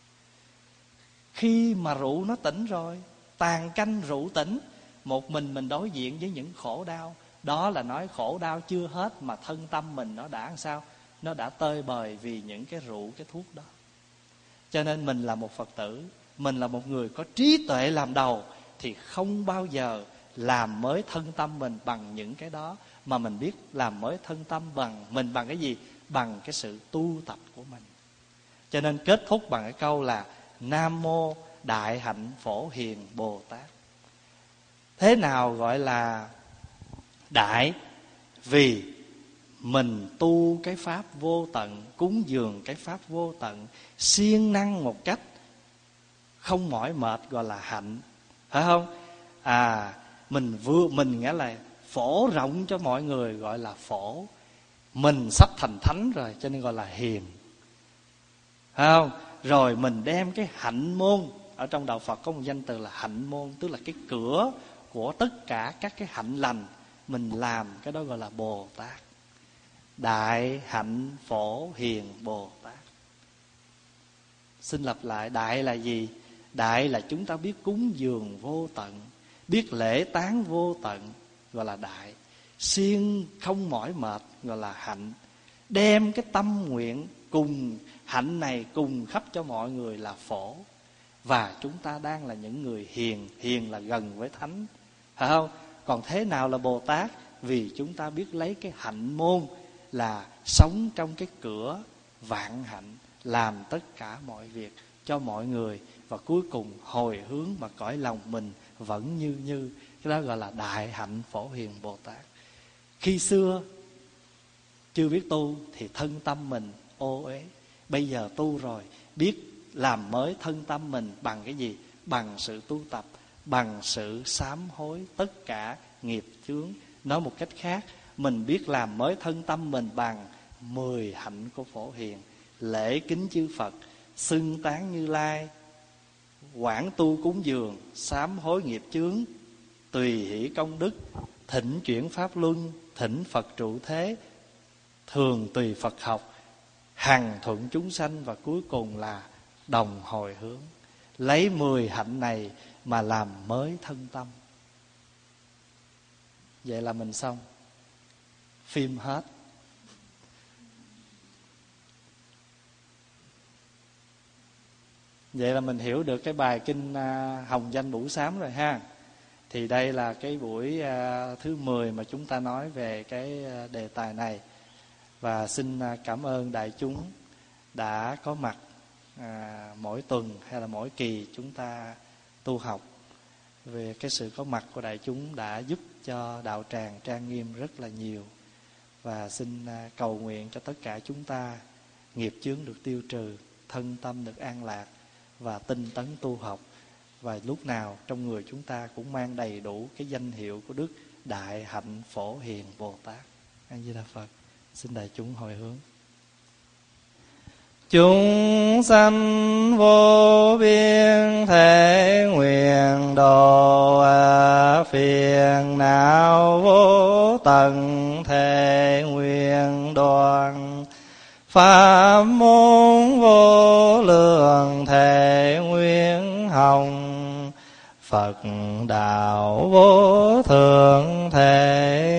Khi mà rượu nó tỉnh rồi, tàn canh rượu tỉnh, một mình đối diện với những khổ đau. Đó là nói khổ đau chưa hết mà thân tâm mình nó đã làm sao? Nó đã tơi bời vì những cái rượu, cái thuốc đó. Cho nên mình là một Phật tử, mình là một người có trí tuệ làm đầu, thì không bao giờ làm mới thân tâm mình bằng những cái đó. Mà mình biết làm mới thân tâm bằng cái gì? Bằng cái sự tu tập của mình. Cho nên kết thúc bằng cái câu là Nam Mô Đại Hạnh Phổ Hiền Bồ Tát. Thế nào gọi là đại? Vì mình tu cái pháp vô tận, cúng dường cái pháp vô tận, siêng năng một cách không mỏi mệt, gọi là hạnh. Phải không? Mình nghĩa là phổ rộng cho mọi người, gọi là phổ. Mình sắp thành thánh rồi cho nên gọi là hiền. Phải không? Rồi mình đem cái hạnh môn, ở trong đạo Phật có một danh từ là hạnh môn, tức là cái cửa của tất cả các cái hạnh lành. Mình làm cái đó gọi là Bồ Tát. Đại hạnh phổ hiền Bồ Tát. Xin lặp lại, đại là gì? Đại là chúng ta biết cúng dường vô tận, biết lễ tán vô tận, gọi là đại. Siêng không mỏi mệt, gọi là hạnh. Đem cái tâm nguyện cùng hạnh này cùng khắp cho mọi người là phổ. Và chúng ta đang là những người hiền. Hiền là gần với thánh, phải không? Còn thế nào là Bồ Tát? Vì chúng ta biết lấy cái hạnh môn là sống trong cái cửa vạn hạnh, làm tất cả mọi việc cho mọi người, và cuối cùng hồi hướng mà cõi lòng mình vẫn như. Cái đó gọi là đại hạnh phổ hiền Bồ Tát. Khi xưa chưa biết tu thì thân tâm mình ô uế. Bây giờ tu rồi, biết làm mới thân tâm mình bằng cái gì? Bằng sự tu tập, bằng sự sám hối tất cả nghiệp chướng. Nói một cách khác, mình biết làm mới thân tâm mình bằng 10 hạnh của Phổ Hiền lễ kính chư Phật, xưng tán Như Lai, quảng tu cúng dường, sám hối nghiệp chướng, tùy hỷ công đức, thỉnh chuyển pháp luân, thỉnh Phật trụ thế, thường tùy Phật học, hằng thuận chúng sanh, và cuối cùng là đồng hồi hướng. Lấy 10 hạnh này mà làm mới thân tâm. Vậy là mình xong. Phim hết. Vậy là mình hiểu được cái bài kinh Hồng Danh Bửu Sám rồi ha. Thì đây là cái buổi thứ 10 mà chúng ta nói về cái đề tài này. Và xin cảm ơn đại chúng đã có mặt mỗi tuần hay là mỗi kỳ chúng ta tu học. Về cái sự có mặt của đại chúng đã giúp cho đạo tràng trang nghiêm rất là nhiều. Và xin cầu nguyện cho tất cả chúng ta nghiệp chướng được tiêu trừ, thân tâm được an lạc và tinh tấn tu học. Và lúc nào trong người chúng ta cũng mang đầy đủ cái danh hiệu của Đức Đại Hạnh Phổ Hiền Bồ Tát. A Di Đà Phật. Xin đại chúng hồi hướng. Chúng sanh vô biên thể nguyện độ, phiền não vô tận thể nguyện đoạn, pháp môn vô lượng thể nguyện hồng, Phật đạo vô thượng thể